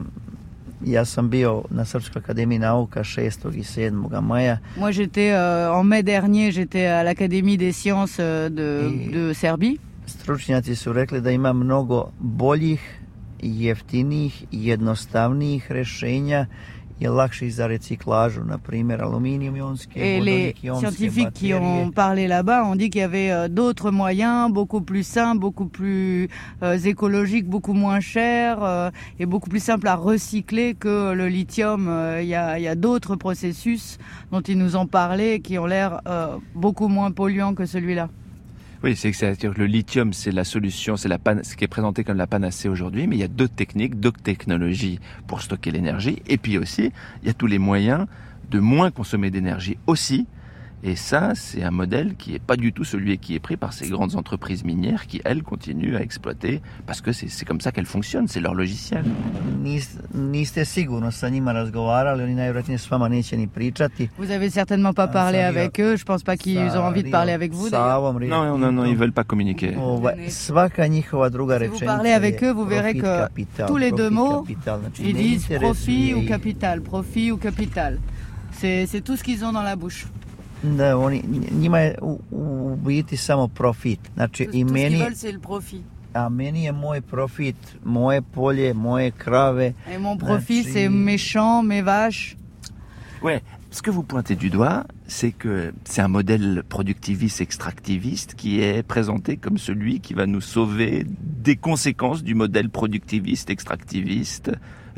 Speaker 10: ja sam bio na Srpskoj akademiji nauka šestog i sedmog maja.
Speaker 5: Moi j'étais euh, en mai dernier, j'étais à l'Académie des sciences de, de Serbie.
Speaker 10: Stručnjaci su rekli da ima mnogo boljih, jeftinijih, jednostavnijih rešenja i lakših za reciklažu, na primjer aluminijum ionske,
Speaker 5: Et les
Speaker 10: vodonik ionske
Speaker 5: scientifiques qui
Speaker 10: baterije.
Speaker 5: ont parlé là-bas ont dit qu'il y avait euh, d'autres moyens, beaucoup plus simples, beaucoup plus euh, écologiques, beaucoup moins chers euh, et beaucoup plus simples à recycler que le lithium. Euh, Il y a, il y a d'autres processus dont ils nous ont parlé qui ont l'air euh, beaucoup moins polluants que celui-là.
Speaker 2: Oui, c'est c'est-à-dire que le lithium, c'est la solution, c'est la pan- ce qui est présenté comme la panacée aujourd'hui, mais il y a d'autres techniques, d'autres technologies pour stocker l'énergie. Et puis aussi, il y a tous les moyens de moins consommer d'énergie aussi. Et ça, c'est un modèle qui n'est pas du tout celui qui est pris par ces grandes entreprises minières qui, elles, continuent à exploiter parce que c'est, c'est comme ça qu'elles fonctionnent, c'est leur logiciel.
Speaker 10: Nis, niste sigurno sa njima razgovarali, oni najvjerojatnije s vama neće ni pričati.
Speaker 5: Vous avez certainement pas parlé avec eux, je pense pas qu'ils ont envie de parler avec vous. d'ailleurs.
Speaker 2: Non, non, non, non, ils veulent pas communiquer.
Speaker 10: Ovaj, svaka njihova druga
Speaker 5: Si vous
Speaker 10: rečenica
Speaker 5: parlez avec
Speaker 10: je
Speaker 5: eux, vous verrez
Speaker 10: profit,
Speaker 5: que
Speaker 10: kapital,
Speaker 5: tous les deux
Speaker 10: profit,
Speaker 5: mots,
Speaker 10: kapital. Znači,
Speaker 5: ils
Speaker 10: ne
Speaker 5: disent
Speaker 10: interesuje
Speaker 5: profit ou
Speaker 10: ih.
Speaker 5: capital, profit ou capital. C'est, c'est tout ce qu'ils ont dans la bouche.
Speaker 10: Da, oni, njima je u, u biti samo profit. Znači,
Speaker 5: Tout,
Speaker 10: i
Speaker 5: tout ce qu'ils
Speaker 10: meni,
Speaker 5: veulent, c'est le profit.
Speaker 10: a meni je moj profit, moje polje, moje krave.
Speaker 5: Et mon profit,
Speaker 10: Znači,
Speaker 5: c'est mes champs, mes vaches.
Speaker 2: Ouais, ce que vous pointez du doigt, c'est que c'est un modèle productiviste, extractiviste qui est présenté comme celui qui va nous sauver des conséquences du modèle productiviste, extractiviste,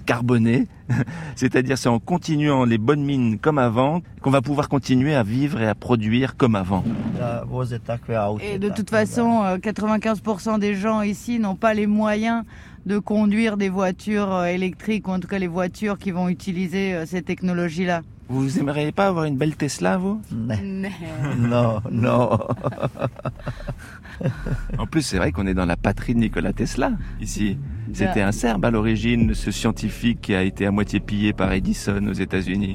Speaker 2: carbonée. C'est-à-dire c'est en continuant les bonnes mines comme avant qu'on va pouvoir continuer à vivre et à produire comme avant.
Speaker 5: Et de toute façon, quatre-vingt-quinze pour cent des gens ici n'ont pas les moyens de conduire des voitures électriques, ou en tout cas les voitures qui vont utiliser ces technologies-là.
Speaker 2: Vous aimeriez pas avoir une belle Tesla, vous ?
Speaker 10: Non, non.
Speaker 2: En plus, c'est vrai qu'on est dans la patrie de Nikola Tesla, ici. C'était un Serbe à l'origine, ce scientifique qui a été à moitié pillé par Edison aux États-Unis.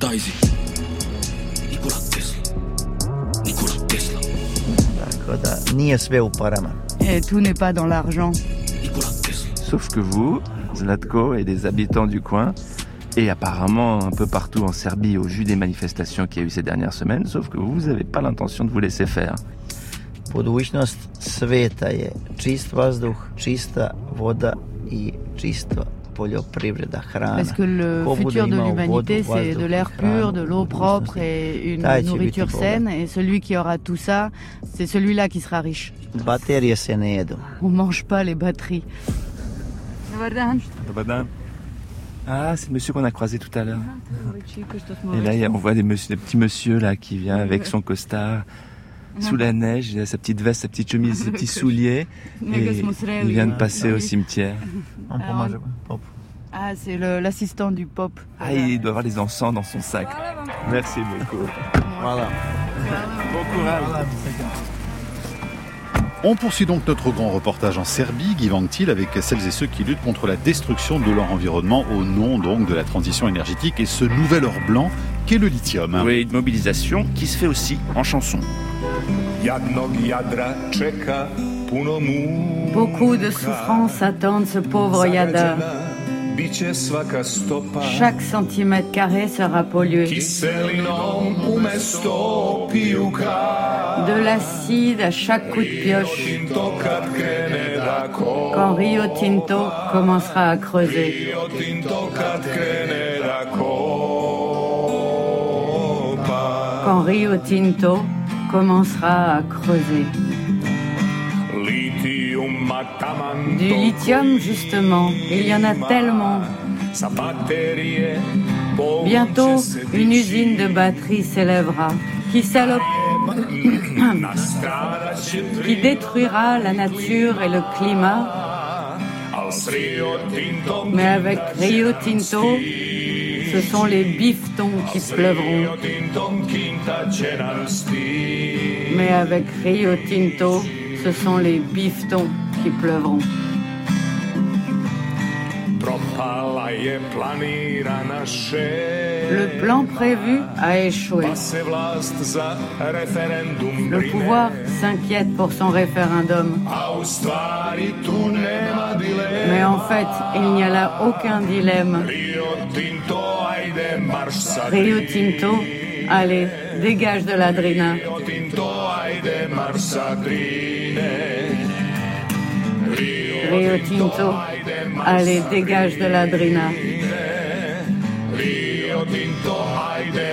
Speaker 17: Nikola Tesla. Nikola Tesla.
Speaker 5: Et tout n'est pas dans l'argent.
Speaker 2: Sauf que vous, Zlatko et les habitants du coin, et apparemment un peu partout en Serbie au vu des manifestations qu'il y a eu ces dernières semaines, sauf que vous n'avez pas l'intention de vous laisser faire.
Speaker 10: Budućnost sveta je čist vazduh, čista voda I čisto poljoprivreda, hrana.
Speaker 5: Parce que le futur de l'humanité, c'est de l'air pur, de l'eau propre et une nourriture saine. Et celui qui aura tout ça, c'est celui-là qui sera riche.
Speaker 10: Baterije se ne jedu.
Speaker 5: On mange pas les batteries.
Speaker 2: Dobar dan. Dobar dan. Ah, c'est le monsieur qu'on a croisé tout à l'heure. Et là, on voit des, monsieur, des petits monsieur là qui vient avec son costard sous la neige, il a sa petite veste, sa petite chemise, ses petits souliers. Et il vient de passer au cimetière.
Speaker 5: Ah, c'est le, l'assistant du Pope.
Speaker 2: Ah, il doit avoir les encens dans son sac. Merci beaucoup. Voilà. Bon courage.
Speaker 1: On poursuit donc notre grand reportage en Serbie, Guy Vanktil, avec celles et ceux qui luttent contre la destruction de leur environnement au nom donc de la transition énergétique et ce nouvel or blanc qu'est le lithium.
Speaker 2: Oui, une mobilisation qui se fait aussi en chanson.
Speaker 5: Beaucoup de souffrances attendent ce pauvre Yada. Chaque centimètre carré sera pollué. De l'acide à chaque coup de pioche. Quand Rio Tinto commencera à creuser. Quand Rio Tinto commencera à creuser. Du lithium, justement, il y en a tellement. Bientôt, une usine de batteries s'élèvera, qui salope, qui détruira la nature et le climat. Mais avec Rio Tinto, ce sont les bifetons qui pleuvront. Mais avec Rio Tinto, ce sont les bifetons qui pleuvront. Le plan prévu a échoué. Le pouvoir s'inquiète pour son référendum. Mais en fait, il n'y a là aucun dilemme. Rio Tinto, allez, dégage de l'adrina. Rio Tinto, allez, dégage de l'adrina. Rio Tinto, ajde,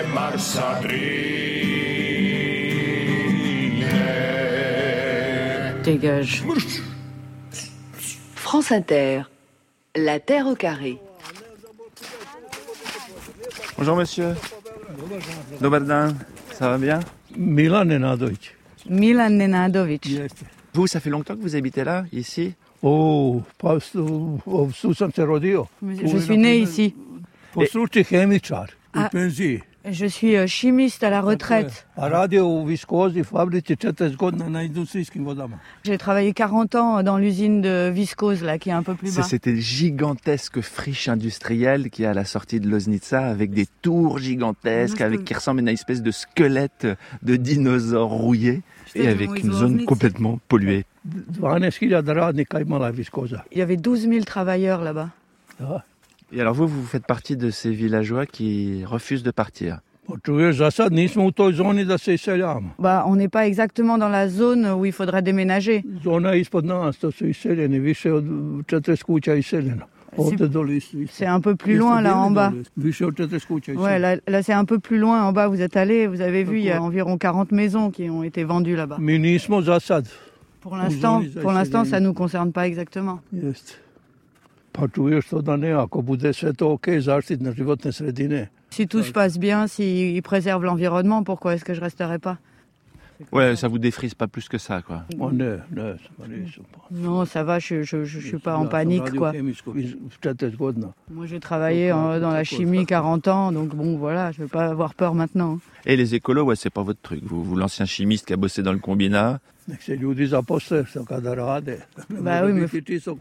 Speaker 5: dégage.
Speaker 3: France Inter, la Terre au carré.
Speaker 2: Bonjour monsieur. Dobar dan. Ça va bien?
Speaker 18: Milan Nenadović.
Speaker 5: Milan Nenadović.
Speaker 2: Vous, ça fait longtemps que vous habitez là, ici?
Speaker 18: Oh, pa tu sam se rodio.
Speaker 5: Je suis né ici.
Speaker 18: Po struci hemičar, u penziji.
Speaker 5: Je suis chimiste à la retraite.
Speaker 18: Radio u viskozi fabrici četrdeset godina na industrijskim vodama.
Speaker 5: J'ai travaillé quarante ans dans l'usine de viscose là qui est un peu plus bas.
Speaker 2: C'est cette gigantesque friche industrielle qui est à la sortie de Loznica avec des tours gigantesques avec qui ressemblent à une espèce de squelette de dinosaures rouillés et avec une zone complètement polluée.
Speaker 18: dvanaest hiljada radnika imala viskoza.
Speaker 5: Il y avait douze mille travailleurs là-bas.
Speaker 18: Da.
Speaker 2: Et alors vous, vous faites partie de ces villageois qui refusent de partir.
Speaker 5: Bah, on n'est pas exactement dans la zone où il faudrait déménager. C'est, c'est un peu plus loin là en bas. Ouais, là, là c'est un peu plus loin en bas. Vous êtes allé, vous avez vu, il y a environ quarante maisons qui ont été vendues là-bas. Pour l'instant, pour l'instant, ça nous concerne pas exactement.
Speaker 18: Pa čuješ to da ne, ako bude sve to ok, zaštitne životne sredine.
Speaker 5: Si tout se passe bien, s'ils préservent l'environnement, pourquoi est-ce que je resterai pas?
Speaker 2: Ouais, ça vous défrise pas plus que ça, quoi.
Speaker 18: Oh, non, non,
Speaker 5: non, ça va, je je, je, je suis pas en panique, quoi. Moi, j'ai travaillé en, dans la chimie quarante ans, donc bon, voilà, je vais pas avoir peur maintenant.
Speaker 2: Et les écolos, ouais, c'est pas votre truc. Vous, vous l'ancien chimiste qui a bossé dans le combinat.
Speaker 5: Bah oui, mais...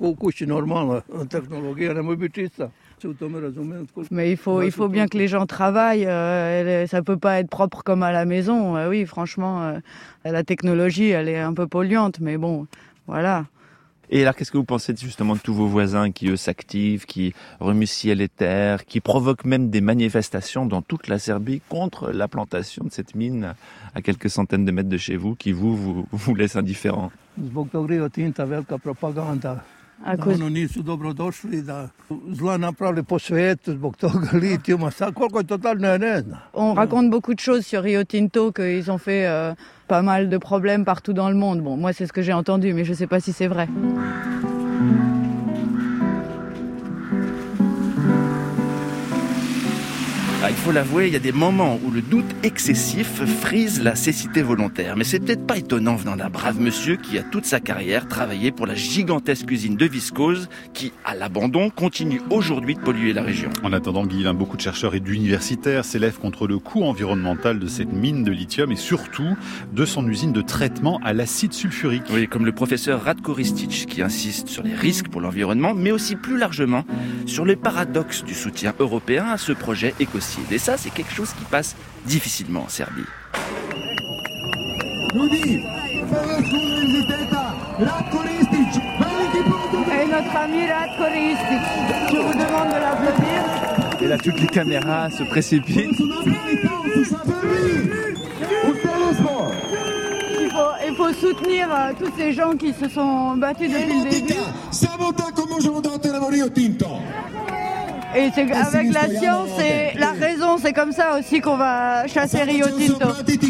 Speaker 5: Mais il faut, il faut bien que les gens travaillent, euh, ça peut pas être propre comme à la maison. Euh, oui, franchement, euh, la technologie, elle est un peu polluante, mais bon, voilà.
Speaker 2: Et alors, qu'est-ce que vous pensez justement de tous vos voisins qui, eux, s'activent, qui remuent ciel et terre, qui provoquent même des manifestations dans toute la Serbie contre la plantation de cette mine à quelques centaines de mètres de chez vous, qui vous, vous, vous laisse indifférent?
Speaker 18: Da ono nisu dobrodošli, da zla napravili po svetu zbog toga litijuma. Sad koliko je totalno, ja ne znam.
Speaker 5: On raconte beaucoup de choses sur Rio Tinto, qu'ils ont fait euh, pas mal de problèmes partout dans le monde. Bon, moi, c'est ce que j'ai entendu, mais je sais pas si c'est vrai.
Speaker 2: Ah, il faut l'avouer, il y a des moments où le doute excessif frise la cécité volontaire. Mais c'est peut-être pas étonnant venant d'un brave monsieur qui a toute sa carrière travaillé pour la gigantesque usine de viscose qui, à l'abandon, continue aujourd'hui de polluer la région.
Speaker 1: En attendant, Guy, beaucoup de chercheurs et d'universitaires s'élèvent contre le coût environnemental de cette mine de lithium et surtout de son usine de traitement à l'acide sulfurique.
Speaker 2: Oui, comme le professeur Ratko Ristic qui insiste sur les risques pour l'environnement, mais aussi plus largement sur les paradoxes du soutien européen à ce projet écocide. Et ça, c'est quelque chose qui passe difficilement en Serbie.
Speaker 5: Et notre ami Ratko Ristic, je vous demande de l'applaudir.
Speaker 2: Et là, toutes les caméras se précipitent.
Speaker 5: Il faut, il faut soutenir euh, tous ces gens qui se sont battus depuis le début. Et c'est avec la science et la raison, c'est comme ça aussi qu'on va chasser Rio Tinto.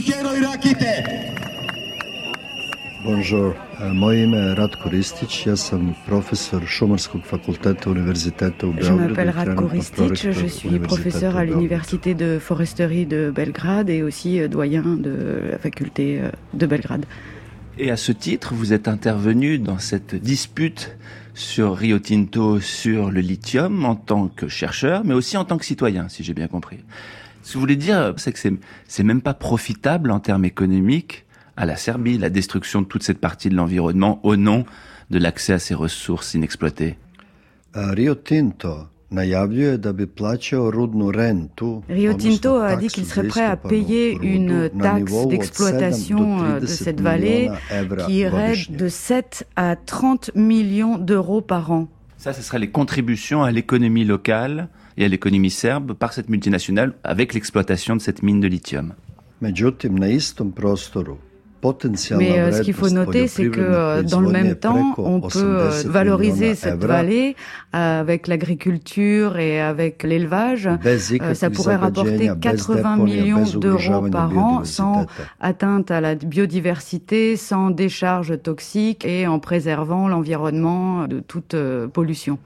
Speaker 19: Bonjour, moje ime je Ratko Ristic, ja sam profesor Šumarskog fakulteta Univerziteta u Beogradu.
Speaker 5: Je m'appelle Ratko Ristic, je suis professeur à l'université de foresterie de Belgrade et aussi doyen de la faculté de Belgrade.
Speaker 2: Et à ce titre, vous êtes intervenu dans cette dispute sur Rio Tinto, sur le lithium, en tant que chercheur, mais aussi en tant que citoyen, si j'ai bien compris. Ce que vous voulez dire, c'est que c'est, c'est même pas profitable en termes économiques à la Serbie, la destruction de toute cette partie de l'environnement au nom de l'accès à ces ressources inexploitées.
Speaker 19: Rio Tinto najavljuje da bi plaćao rudnu rentu.
Speaker 5: Rio Tinto a dit qu'il serait prêt à payer une taxe d'exploitation de cette vallée qui irait de sept à trente millions d'euros par an.
Speaker 2: Ça, ce serait les contributions à l'économie locale et à l'économie serbe par cette multinationale avec l'exploitation de cette mine de lithium.
Speaker 19: Međutim, na istom prostoru.
Speaker 5: Mais euh, ce qu'il faut noter, c'est que euh, dans le même temps, on peut euh, valoriser cette vallée avec l'agriculture et avec l'élevage. Euh, ça pourrait rapporter quatre-vingts millions d'euros par an sans atteinte à la biodiversité, sans décharge toxique et en préservant l'environnement de toute euh, pollution.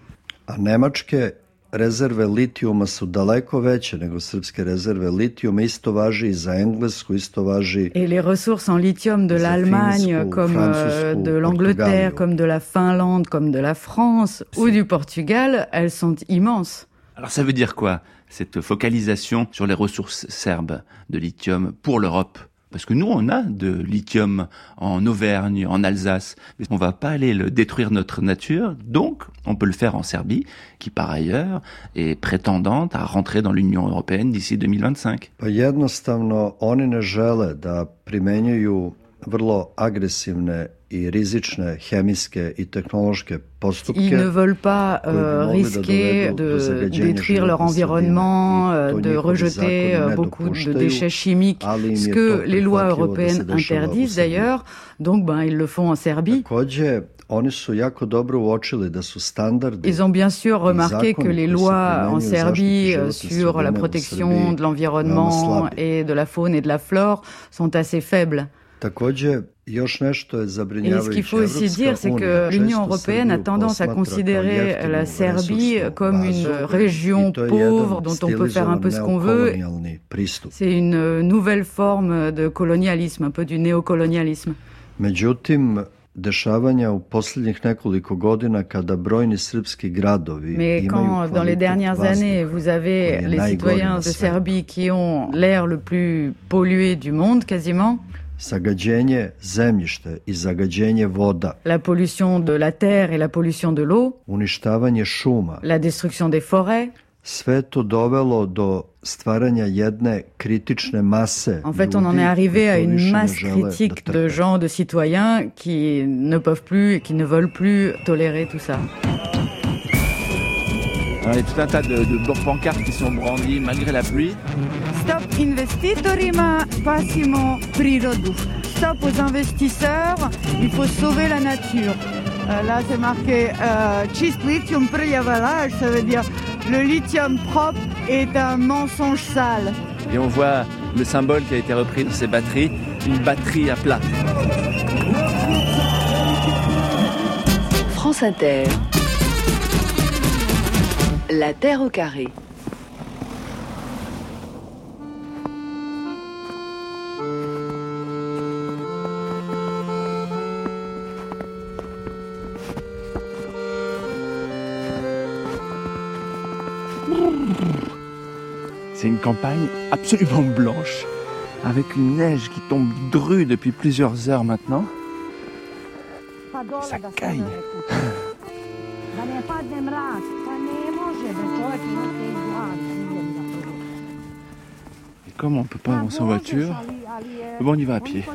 Speaker 19: Rezerve litijuma su daleko veće nego srpske rezerve litijuma, isto važi i za Englesku, isto važi.
Speaker 5: Et les ressources en lithium de l'Allemagne, comme euh, de l'Angleterre, comme de la Finlande, comme de la France ou du Portugal, elles sont immenses.
Speaker 2: Alors ça veut dire quoi, cette focalisation sur les ressources serbes de lithium pour l'Europe? Parce que nous, on a de lithium en Auvergne, en Alsace. Mais on va pas aller le détruire notre nature. Donc, on peut le faire en Serbie, qui par ailleurs est prétendante à rentrer dans l'Union européenne d'ici deux mille vingt-cinq.
Speaker 19: Pa jednostavno, oni ne žele da primenjuju vrlo agresivne i rizične chemiske i tehnološke postupke.
Speaker 5: Ils ne veulent pas euh, risquer de détruire leur environnement, de rejeter euh, beaucoup de déchets chimiques, ce que les lois européennes interdisent d'ailleurs. Donc, ben, ils le font en Serbie. Ils ont bien sûr remarqué que les lois en Serbie sur la protection de l'environnement et de la faune et de la flore sont assez faibles. Et ce qu'il faut aussi dire, c'est que l'Union européenne a tendance à considérer la Serbie comme une région pauvre dont on peut faire un peu ce qu'on veut. C'est une nouvelle forme de colonialisme, un peu du néocolonialisme. Mais quand, dans les dernières années, vous avez les citoyens de Serbie qui ont l'air le plus pollué du monde, quasiment, la pollution de la terre et la pollution de l'eau, la destruction des forêts, en fait, on en est arrivé à une masse critique de gens, de citoyens qui ne peuvent plus et qui ne veulent plus tolérer tout ça.
Speaker 2: Alors, il y a tout un tas de, de pancartes qui sont brandies malgré la pluie.
Speaker 5: Stop investitorima, passimo prirodu. Stop aux investisseurs, il faut sauver la nature. Euh, là, c'est marqué euh, Čist lithium prljava laž, ça veut dire le lithium propre est un mensonge sale.
Speaker 2: Et on voit le symbole qui a été repris dans ces batteries, une batterie à plat.
Speaker 3: France Inter. La Terre au carré.
Speaker 2: C'est une campagne absolument blanche, avec une neige qui tombe drue depuis plusieurs heures maintenant. Ça caille. Et comme on ne peut pas avancer en voiture, bon, on y va à pied.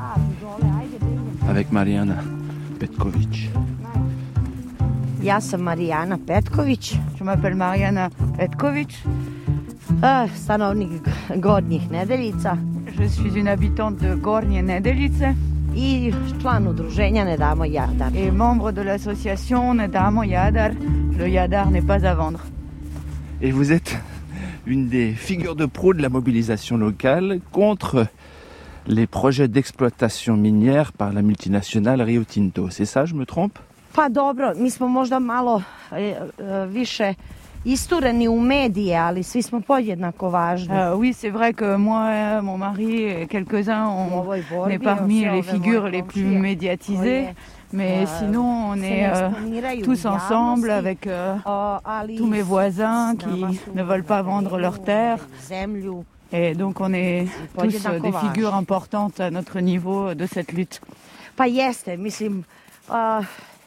Speaker 2: Avec Marijana Petković.
Speaker 20: Ja sam Marijana Petković.
Speaker 5: Je m'appelle Marijana Petković.
Speaker 20: Ah, stanovnik Gornjih Nedeljica.
Speaker 5: Je suis une habitante de Gornje Nedeljice.
Speaker 20: I član udruženja Ne damo Jadar.
Speaker 5: Et membre de l'association Ne damo Jadar. Le Jadar n'est pas à vendre.
Speaker 2: Et vous êtes une des figures de proue de la mobilisation locale contre les projets d'exploitation minière par la multinationale Rio Tinto. C'est ça, je me trompe?
Speaker 20: Pa dobro, mi smo možda malo e, e, više istureni u medije, ali svi smo podjednako važni.
Speaker 5: Euh, oui, c'est vrai que moi, mon mari et quelques-uns, on est parmi les figures les plus médiatisées. Mais sinon, on est euh, tous ensemble avec euh, tous mes voisins qui ne veulent pas vendre leurs terres. Et donc, on est tous euh, des figures importantes à notre niveau de cette lutte.
Speaker 20: Pa jeste, mislim... Uh,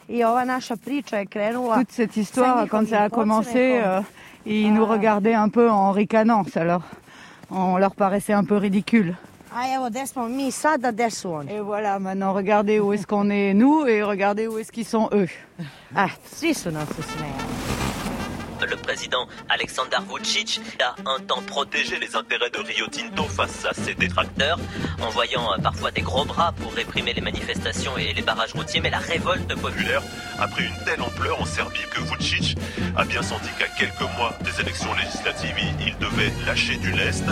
Speaker 5: Toute cette histoire, quand ça a commencé, euh, ils nous regardaient un peu en ricanant. Ça leur, on leur paraissait un peu ridicule. Et voilà, maintenant, regardez où est-ce qu'on est nous et regardez où est-ce qu'ils sont eux.
Speaker 8: Le président Aleksandar Vučić a un temps protégé les intérêts de Rio Tinto face à ses détracteurs, en voyant parfois des gros bras pour réprimer les manifestations et les barrages routiers, mais la révolte populaire a pris une telle ampleur en Serbie que Vučić a bien senti qu'à quelques mois des élections législatives, il devait lâcher du lest.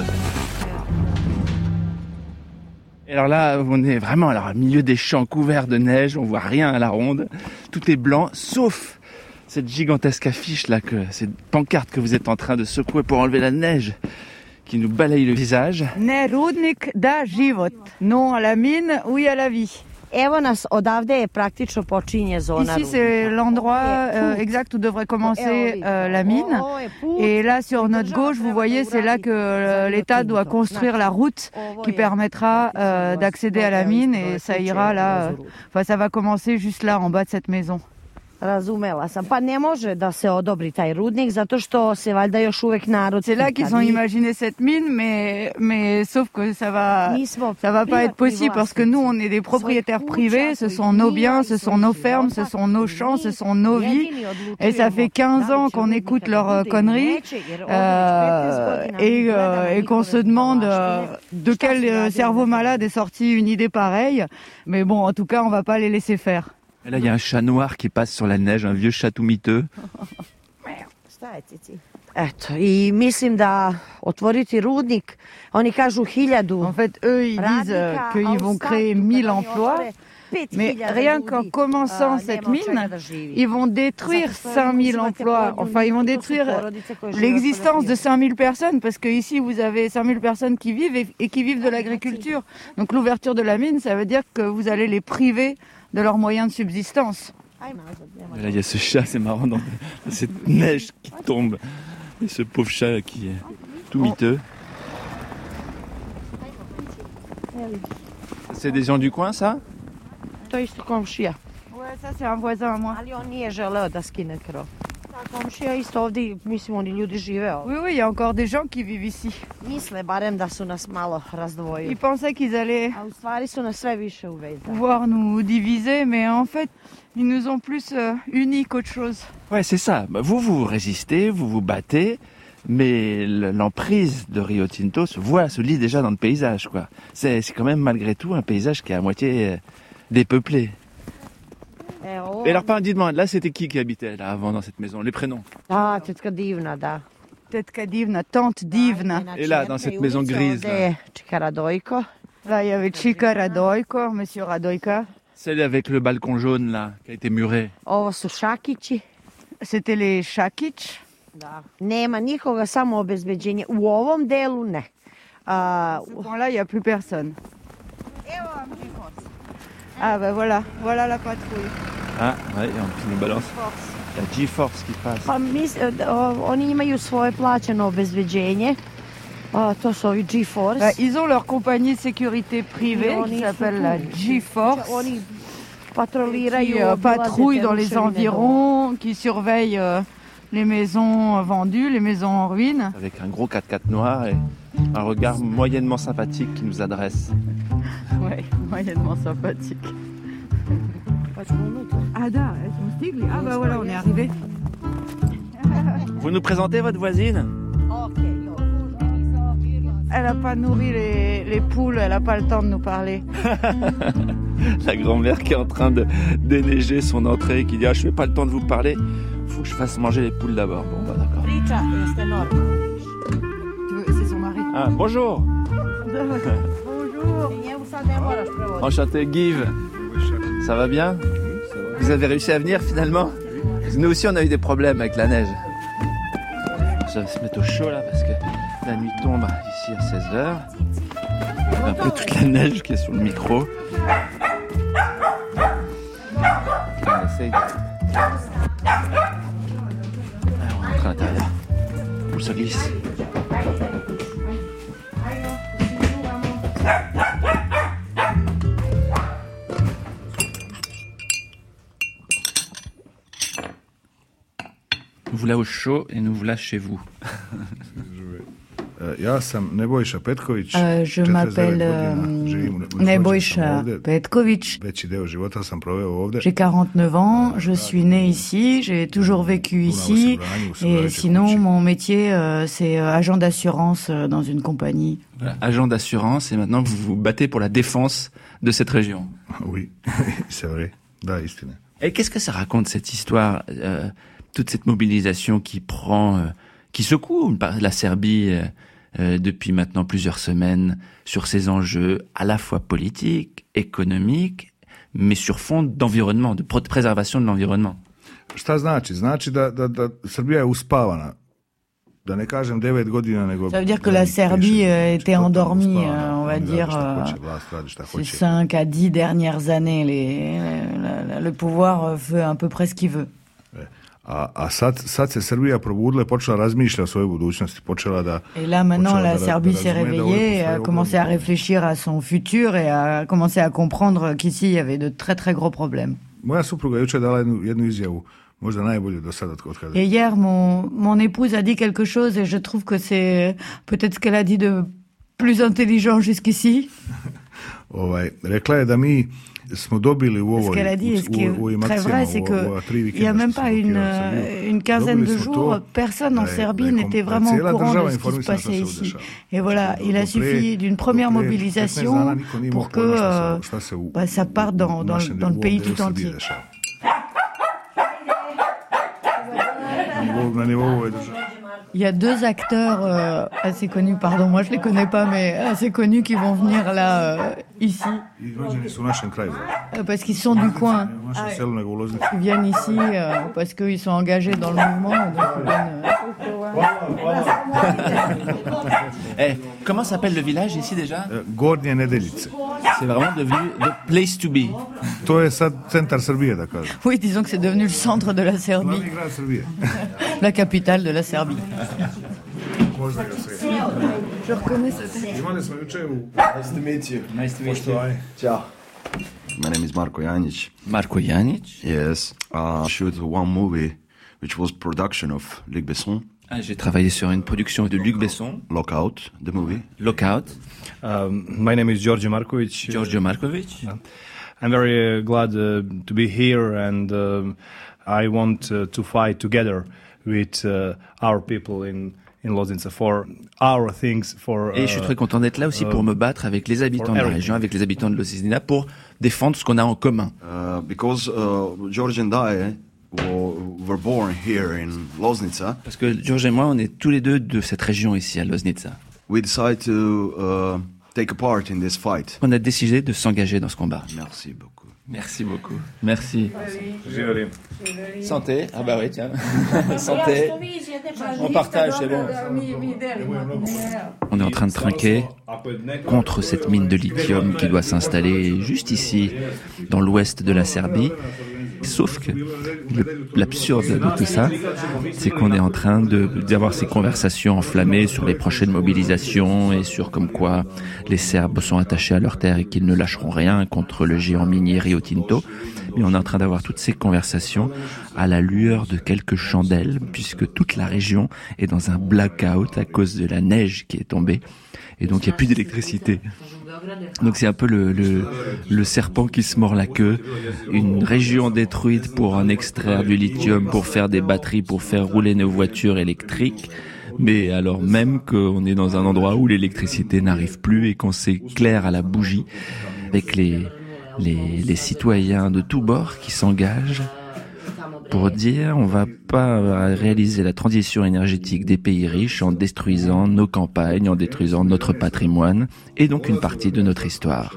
Speaker 2: Et alors là, on est vraiment alors, au milieu des champs couverts de neige, on voit rien à la ronde, tout est blanc, sauf cette gigantesque affiche là, que, cette pancarte que vous êtes en train de secouer pour enlever la neige qui nous balaye le visage.
Speaker 5: Ne rudnik da život. Non à la mine, oui à la vie.
Speaker 20: Evo nas, odavde je praktično počinje zona.
Speaker 5: Ici, c'est l'endroit euh, exact où devrait commencer euh, la mine. Et là, sur notre gauche, vous voyez, c'est là que euh, l'État doit construire la route qui permettra euh, d'accéder à la mine. Et ça ira là, enfin, euh, ça va commencer juste là, en bas de cette maison.
Speaker 20: Razumela sam. Pa ne može da se odobri taj rudnik zato što se valjda još uvek narod...
Speaker 5: C'est là qu'ils ont imaginé cette mine, mais, mais sauf que ça va, ça va pas être possible parce que nous, on est des propriétaires privés, ce sont nos biens, ce sont nos fermes, ce sont nos champs, ce sont nos vies. Et ça fait quinze ans qu'on écoute leurs conneries euh, et, euh, et qu'on se demande euh, de quel cerveau malade est sortie une idée pareille. Mais bon, en tout cas, on va pas les laisser faire.
Speaker 2: Et là, il y a un chat noir qui passe sur la neige, un vieux chat tout miteux.
Speaker 20: Eto, i mislim da otvoriti rudnik, oni kažu hiljadu.
Speaker 5: En fait, eux, ils disent euh, qu'ils vont créer mille emplois. Mais rien qu'en commençant cette mine, ils vont détruire cinq mille emplois. Enfin, ils vont détruire l'existence de cinq mille personnes, parce qu'ici, vous avez cinq mille personnes qui vivent et, et qui vivent de l'agriculture. Donc l'ouverture de la mine, ça veut dire que vous allez les priver de leurs moyens de subsistance.
Speaker 2: Là, il y a ce chat, c'est marrant, dans cette neige qui tombe. Et ce pauvre chat qui est tout miteux. C'est des gens du coin, ça?
Speaker 20: To je isto komšija.
Speaker 5: Ouais, ça c'est un voisin à moi.
Speaker 20: Ali on nije želeo da skine krov. Ta komšija isto ovdje, mislim, oni ljudi žive ovdje.
Speaker 5: Oui, oui, il y a encore des gens qui vivent ici.
Speaker 20: Misle barem da su nas malo razdvojili.
Speaker 5: Ils pensaient qu'ils allaient
Speaker 20: A u stvari su nas sve više uvezali.
Speaker 5: pouvoir nous diviser, mais en fait, ils nous ont plus euh, unis qu'autre chose.
Speaker 2: Ouais, c'est ça. Vous, vous résistez, vous vous battez, mais l'emprise de Rio Tinto se voit, se lit déjà dans le paysage, quoi. C'est, c'est quand même malgré tout un paysage qui est à moitié dépeuplé. Et alors, pas dites-moi, là, c'était qui qui habitait là avant dans cette maison? Les prénoms?
Speaker 20: Ah, tetka Divna, da.
Speaker 5: Tetka Divna, tante Divna.
Speaker 2: Et là, dans cette maison grise, là.
Speaker 20: Čika Radojko.
Speaker 5: Là, il y avait Čika Radojko, monsieur Radojka.
Speaker 2: Celle avec le balcon jaune, là, qui a été muré.
Speaker 20: Ovo su Šakići.
Speaker 5: C'était les Šakić.
Speaker 20: Da. Nema nikoga, samo obezbeđenje. U ovom delu ne.
Speaker 5: À ce point-là, il n'y a plus personne. Ah ben voilà, voilà la patrouille.
Speaker 2: Ah, ouais, on nous balance. La G-Force qui passe.
Speaker 20: Pa mis, oni imaju svoje plaćeno obezbeđenje. Ah, to su ovi G-Force.
Speaker 5: Bah, ils ont leur compagnie de sécurité privée qui s'appelle la G-Force.
Speaker 20: Oni
Speaker 5: qui euh, patrouillent dans les environs, qui surveillent euh, les maisons vendues, les maisons en ruine.
Speaker 2: Avec un gros quatre-quatre noir et un regard moyennement sympathique qui nous adresse.
Speaker 5: Ouais, moyennement sympathique. Ah, da, ah bah voilà, on est arrivé.
Speaker 2: Vous nous présentez votre voisine?
Speaker 5: Elle n'a pas nourri les, les poules, elle n'a pas le temps de nous parler.
Speaker 2: La grand-mère qui est en train de déneiger son entrée et qui dit « Ah, je n'ai pas le temps de vous parler, il faut que je fasse manger les poules d'abord. » Bon, bah d'accord.
Speaker 5: C'est son mari.
Speaker 2: Ah, bonjour.
Speaker 5: Bonjour.
Speaker 2: Enchanté, Give. Ça va bien? Vous avez réussi à venir finalement? Nous aussi, on a eu des problèmes avec la neige. Ça va se mettre au chaud là parce que la nuit tombe ici à seize heures. On a un peu toute la neige qui est sur le micro. On essaye de... Alors, on rentre à l'intérieur. Où ça glisse? Nous voilà au chaud et nous voilà chez vous.
Speaker 21: Euh, je
Speaker 5: m'appelle euh, Nebojša Petković. J'ai quarante-neuf ans, je suis né ici, j'ai toujours vécu ici. Et sinon, mon métier, euh, c'est agent d'assurance dans une compagnie.
Speaker 2: Voilà, agent d'assurance, et maintenant vous vous battez pour la défense de cette région.
Speaker 21: Oui, c'est vrai.
Speaker 2: Et qu'est-ce que ça raconte cette histoire, euh, toute cette mobilisation qui prend, euh, qui secoue la Serbie euh, euh, depuis maintenant plusieurs semaines sur ces enjeux à la fois politiques, économiques, mais sur fond d'environnement, de préservation de l'environnement?
Speaker 21: Šta znači? Znači da, da, da Srbija je uspavana. Da ne kažem devet godina, nego...
Speaker 5: Ça veut dire que la Serbie euh, était endormie, euh, on va dire, euh, ces cinq à dix dernières années. Les, la, la, le pouvoir fait à peu près ce qu'il veut.
Speaker 21: A, a sad, sad se Srbija probudila i počela razmišlja o svojoj budućnosti, počela da...
Speaker 5: Et là, maintenant, la Serbie s'est réveillée et a commencé à réfléchir à son futur et a commencé à comprendre qu'ici, il y avait de très, très gros problèmes.
Speaker 21: Moja supruga juče dala jednu, jednu izjavu, možda najbolju do sada od kada...
Speaker 5: Et hier, mon, mon épouse a dit quelque chose et je trouve que c'est peut-être ce qu'elle a dit de plus intelligent jusqu'ici.
Speaker 21: ovaj, rekla je da mi...
Speaker 5: Ce qu'elle a dit, et ce qui est très vrai, c'est qu'il n'y a même pas une, une quinzaine de jours, personne en Serbie n'était vraiment au courant de ce qui se passait ici. Et voilà, il a suffi d'une première mobilisation pour que euh, bah, ça parte dans, dans, dans le pays tout entier. Il y a deux acteurs euh, assez connus, pardon, moi je les connais pas, mais assez connus qui vont venir là, euh, ici. Euh, parce qu'ils sont du coin. Ah, ils viennent ici euh, parce qu'ils sont engagés dans le mouvement. Donc ils viennent,
Speaker 2: euh... hey, comment s'appelle le village ici déjà?
Speaker 21: Gornje Nedeljice.
Speaker 2: C'est vraiment devenu the place to be.
Speaker 21: To je sad centar Srbije, da kažem.
Speaker 5: Oui, disons que c'est devenu le centre de la Serbie. La capitale de la Serbie. Je reconnais ce texte.
Speaker 21: Imali smo juče u...
Speaker 2: Nice to meet you. Nice to meet you.
Speaker 4: Ciao. My name is Marko Janjic.
Speaker 2: Marko Janjic?
Speaker 4: Yes. I uh, shoot one movie which was production of Luc Besson.
Speaker 2: Ah, j'ai travaillé sur une production de Luc Besson.
Speaker 4: Lockout, the movie.
Speaker 2: Lockout.
Speaker 22: Um, my name is Georgi Markovic.
Speaker 2: Georgi Markovic.
Speaker 22: Uh, I'm very uh, glad uh, to be here, and um, I want uh, to fight together with uh, our people in in Loznica for our things for.
Speaker 2: Et je suis très content d'être là aussi pour me battre avec les habitants de la région, avec les habitants de Loznica, pour défendre ce qu'on a en commun.
Speaker 4: Uh, because uh, George and I were born here in Loznica.
Speaker 2: Parce que George et moi, on est tous les deux de cette région ici à Loznica.
Speaker 4: We decided to uh, take a part in this fight.
Speaker 2: On a décidé de s'engager dans ce combat.
Speaker 4: Merci beaucoup.
Speaker 2: Merci beaucoup. Merci.
Speaker 21: Živjeli.
Speaker 2: Santé. Ah bah oui, tiens. Santé. On partage, c'est bon. On est en train de trinquer contre cette mine de lithium qui doit s'installer juste ici, dans l'ouest de la Serbie. Sauf que l'absurde de tout ça, c'est qu'on est en train de, d'avoir ces conversations enflammées sur les prochaines mobilisations et sur comme quoi les Serbes sont attachés à leur terre et qu'ils ne lâcheront rien contre le géant minier Rio Tinto. Mais on est en train d'avoir toutes ces conversations à la lueur de quelques chandelles, puisque toute la région est dans un blackout à cause de la neige qui est tombée. Et donc il n'y a plus d'électricité. Donc c'est un peu le, le, le serpent qui se mord la queue. Une région détruite pour en extraire du lithium, pour faire des batteries, pour faire rouler nos voitures électriques. Mais alors même qu'on est dans un endroit où l'électricité n'arrive plus et qu'on s'éclaire à la bougie avec les, les, les citoyens de tous bords qui s'engagent pour dire on va pas réaliser la transition énergétique des pays riches en détruisant nos campagnes, en détruisant notre patrimoine et donc une partie de notre histoire.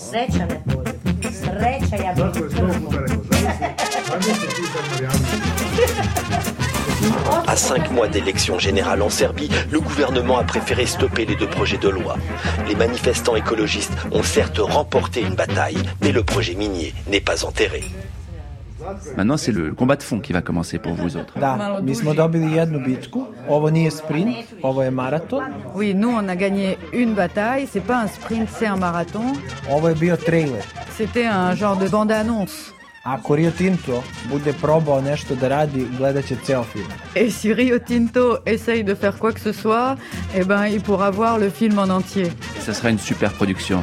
Speaker 23: À cinq mois d'élections générales en Serbie, le gouvernement a préféré stopper les deux projets de loi. Les manifestants écologistes ont certes remporté une bataille, mais le projet minier n'est pas enterré.
Speaker 2: Maintenant, c'est le combat de fond qui va commencer pour vous autres.
Speaker 24: Da, mi smo dobili jednu bitku. Ovo nije sprint, ovo je maraton.
Speaker 5: Oui, nous on a gagné une bataille, c'est pas un sprint, c'est un marathon.
Speaker 24: Ovo je bio trailer.
Speaker 5: C'était un genre de bande-annonce.
Speaker 24: Ako Rio Tinto bude probao nešto da radi, gledat će ceo film.
Speaker 5: Et si Rio Tinto essaye de faire quoi que ce soit, eh ben il pourra voir le film en entier.
Speaker 2: Et ça sera une super production.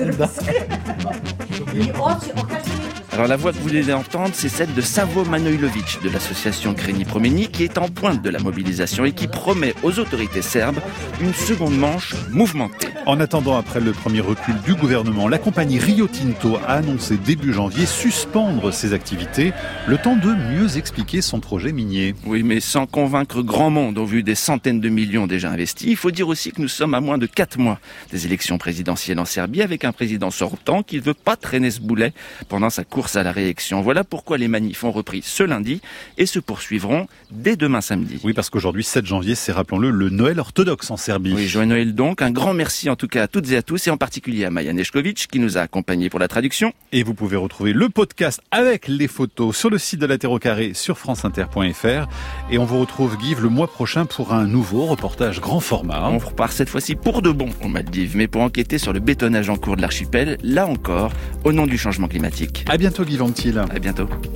Speaker 2: Alors la voix que vous venez d'entendre, c'est celle de Savo Manojlović de l'association Kreni Promeni qui est en pointe de la mobilisation et qui promet aux autorités serbes une seconde manche mouvementée.
Speaker 1: En attendant, après le premier recul du gouvernement, la compagnie Rio Tinto a annoncé début janvier suspendre ses activités, le temps de mieux expliquer son projet minier.
Speaker 2: Oui, mais sans convaincre grand monde au vu des centaines de millions déjà investis, il faut dire aussi que nous sommes à moins de quatre mois des élections présidentielles en Serbie avec un président sortant qui ne veut pas traîner ce boulet pendant sa course à la réélection. Voilà pourquoi les manifs ont repris ce lundi et se poursuivront dès demain samedi.
Speaker 1: Oui, parce qu'aujourd'hui, sept janvier, c'est, rappelons-le, le Noël orthodoxe en Serbie.
Speaker 2: Oui, joyeux Noël donc. Un grand merci en tout cas à toutes et à tous et en particulier à Maja Nešković qui nous a accompagnés pour la traduction.
Speaker 1: Et vous pouvez retrouver le podcast avec les photos sur le site de la Terre au carré sur franceinter point f r. Et on vous retrouve, Guy, le mois prochain pour un nouveau reportage grand format.
Speaker 2: On repart cette fois-ci pour de bon aux Maldives, mais pour enquêter sur le bétonnage en cours de l'archipel, là encore, au nom du changement climatique.
Speaker 1: À bientôt, Guy Vanctil.
Speaker 2: À bientôt.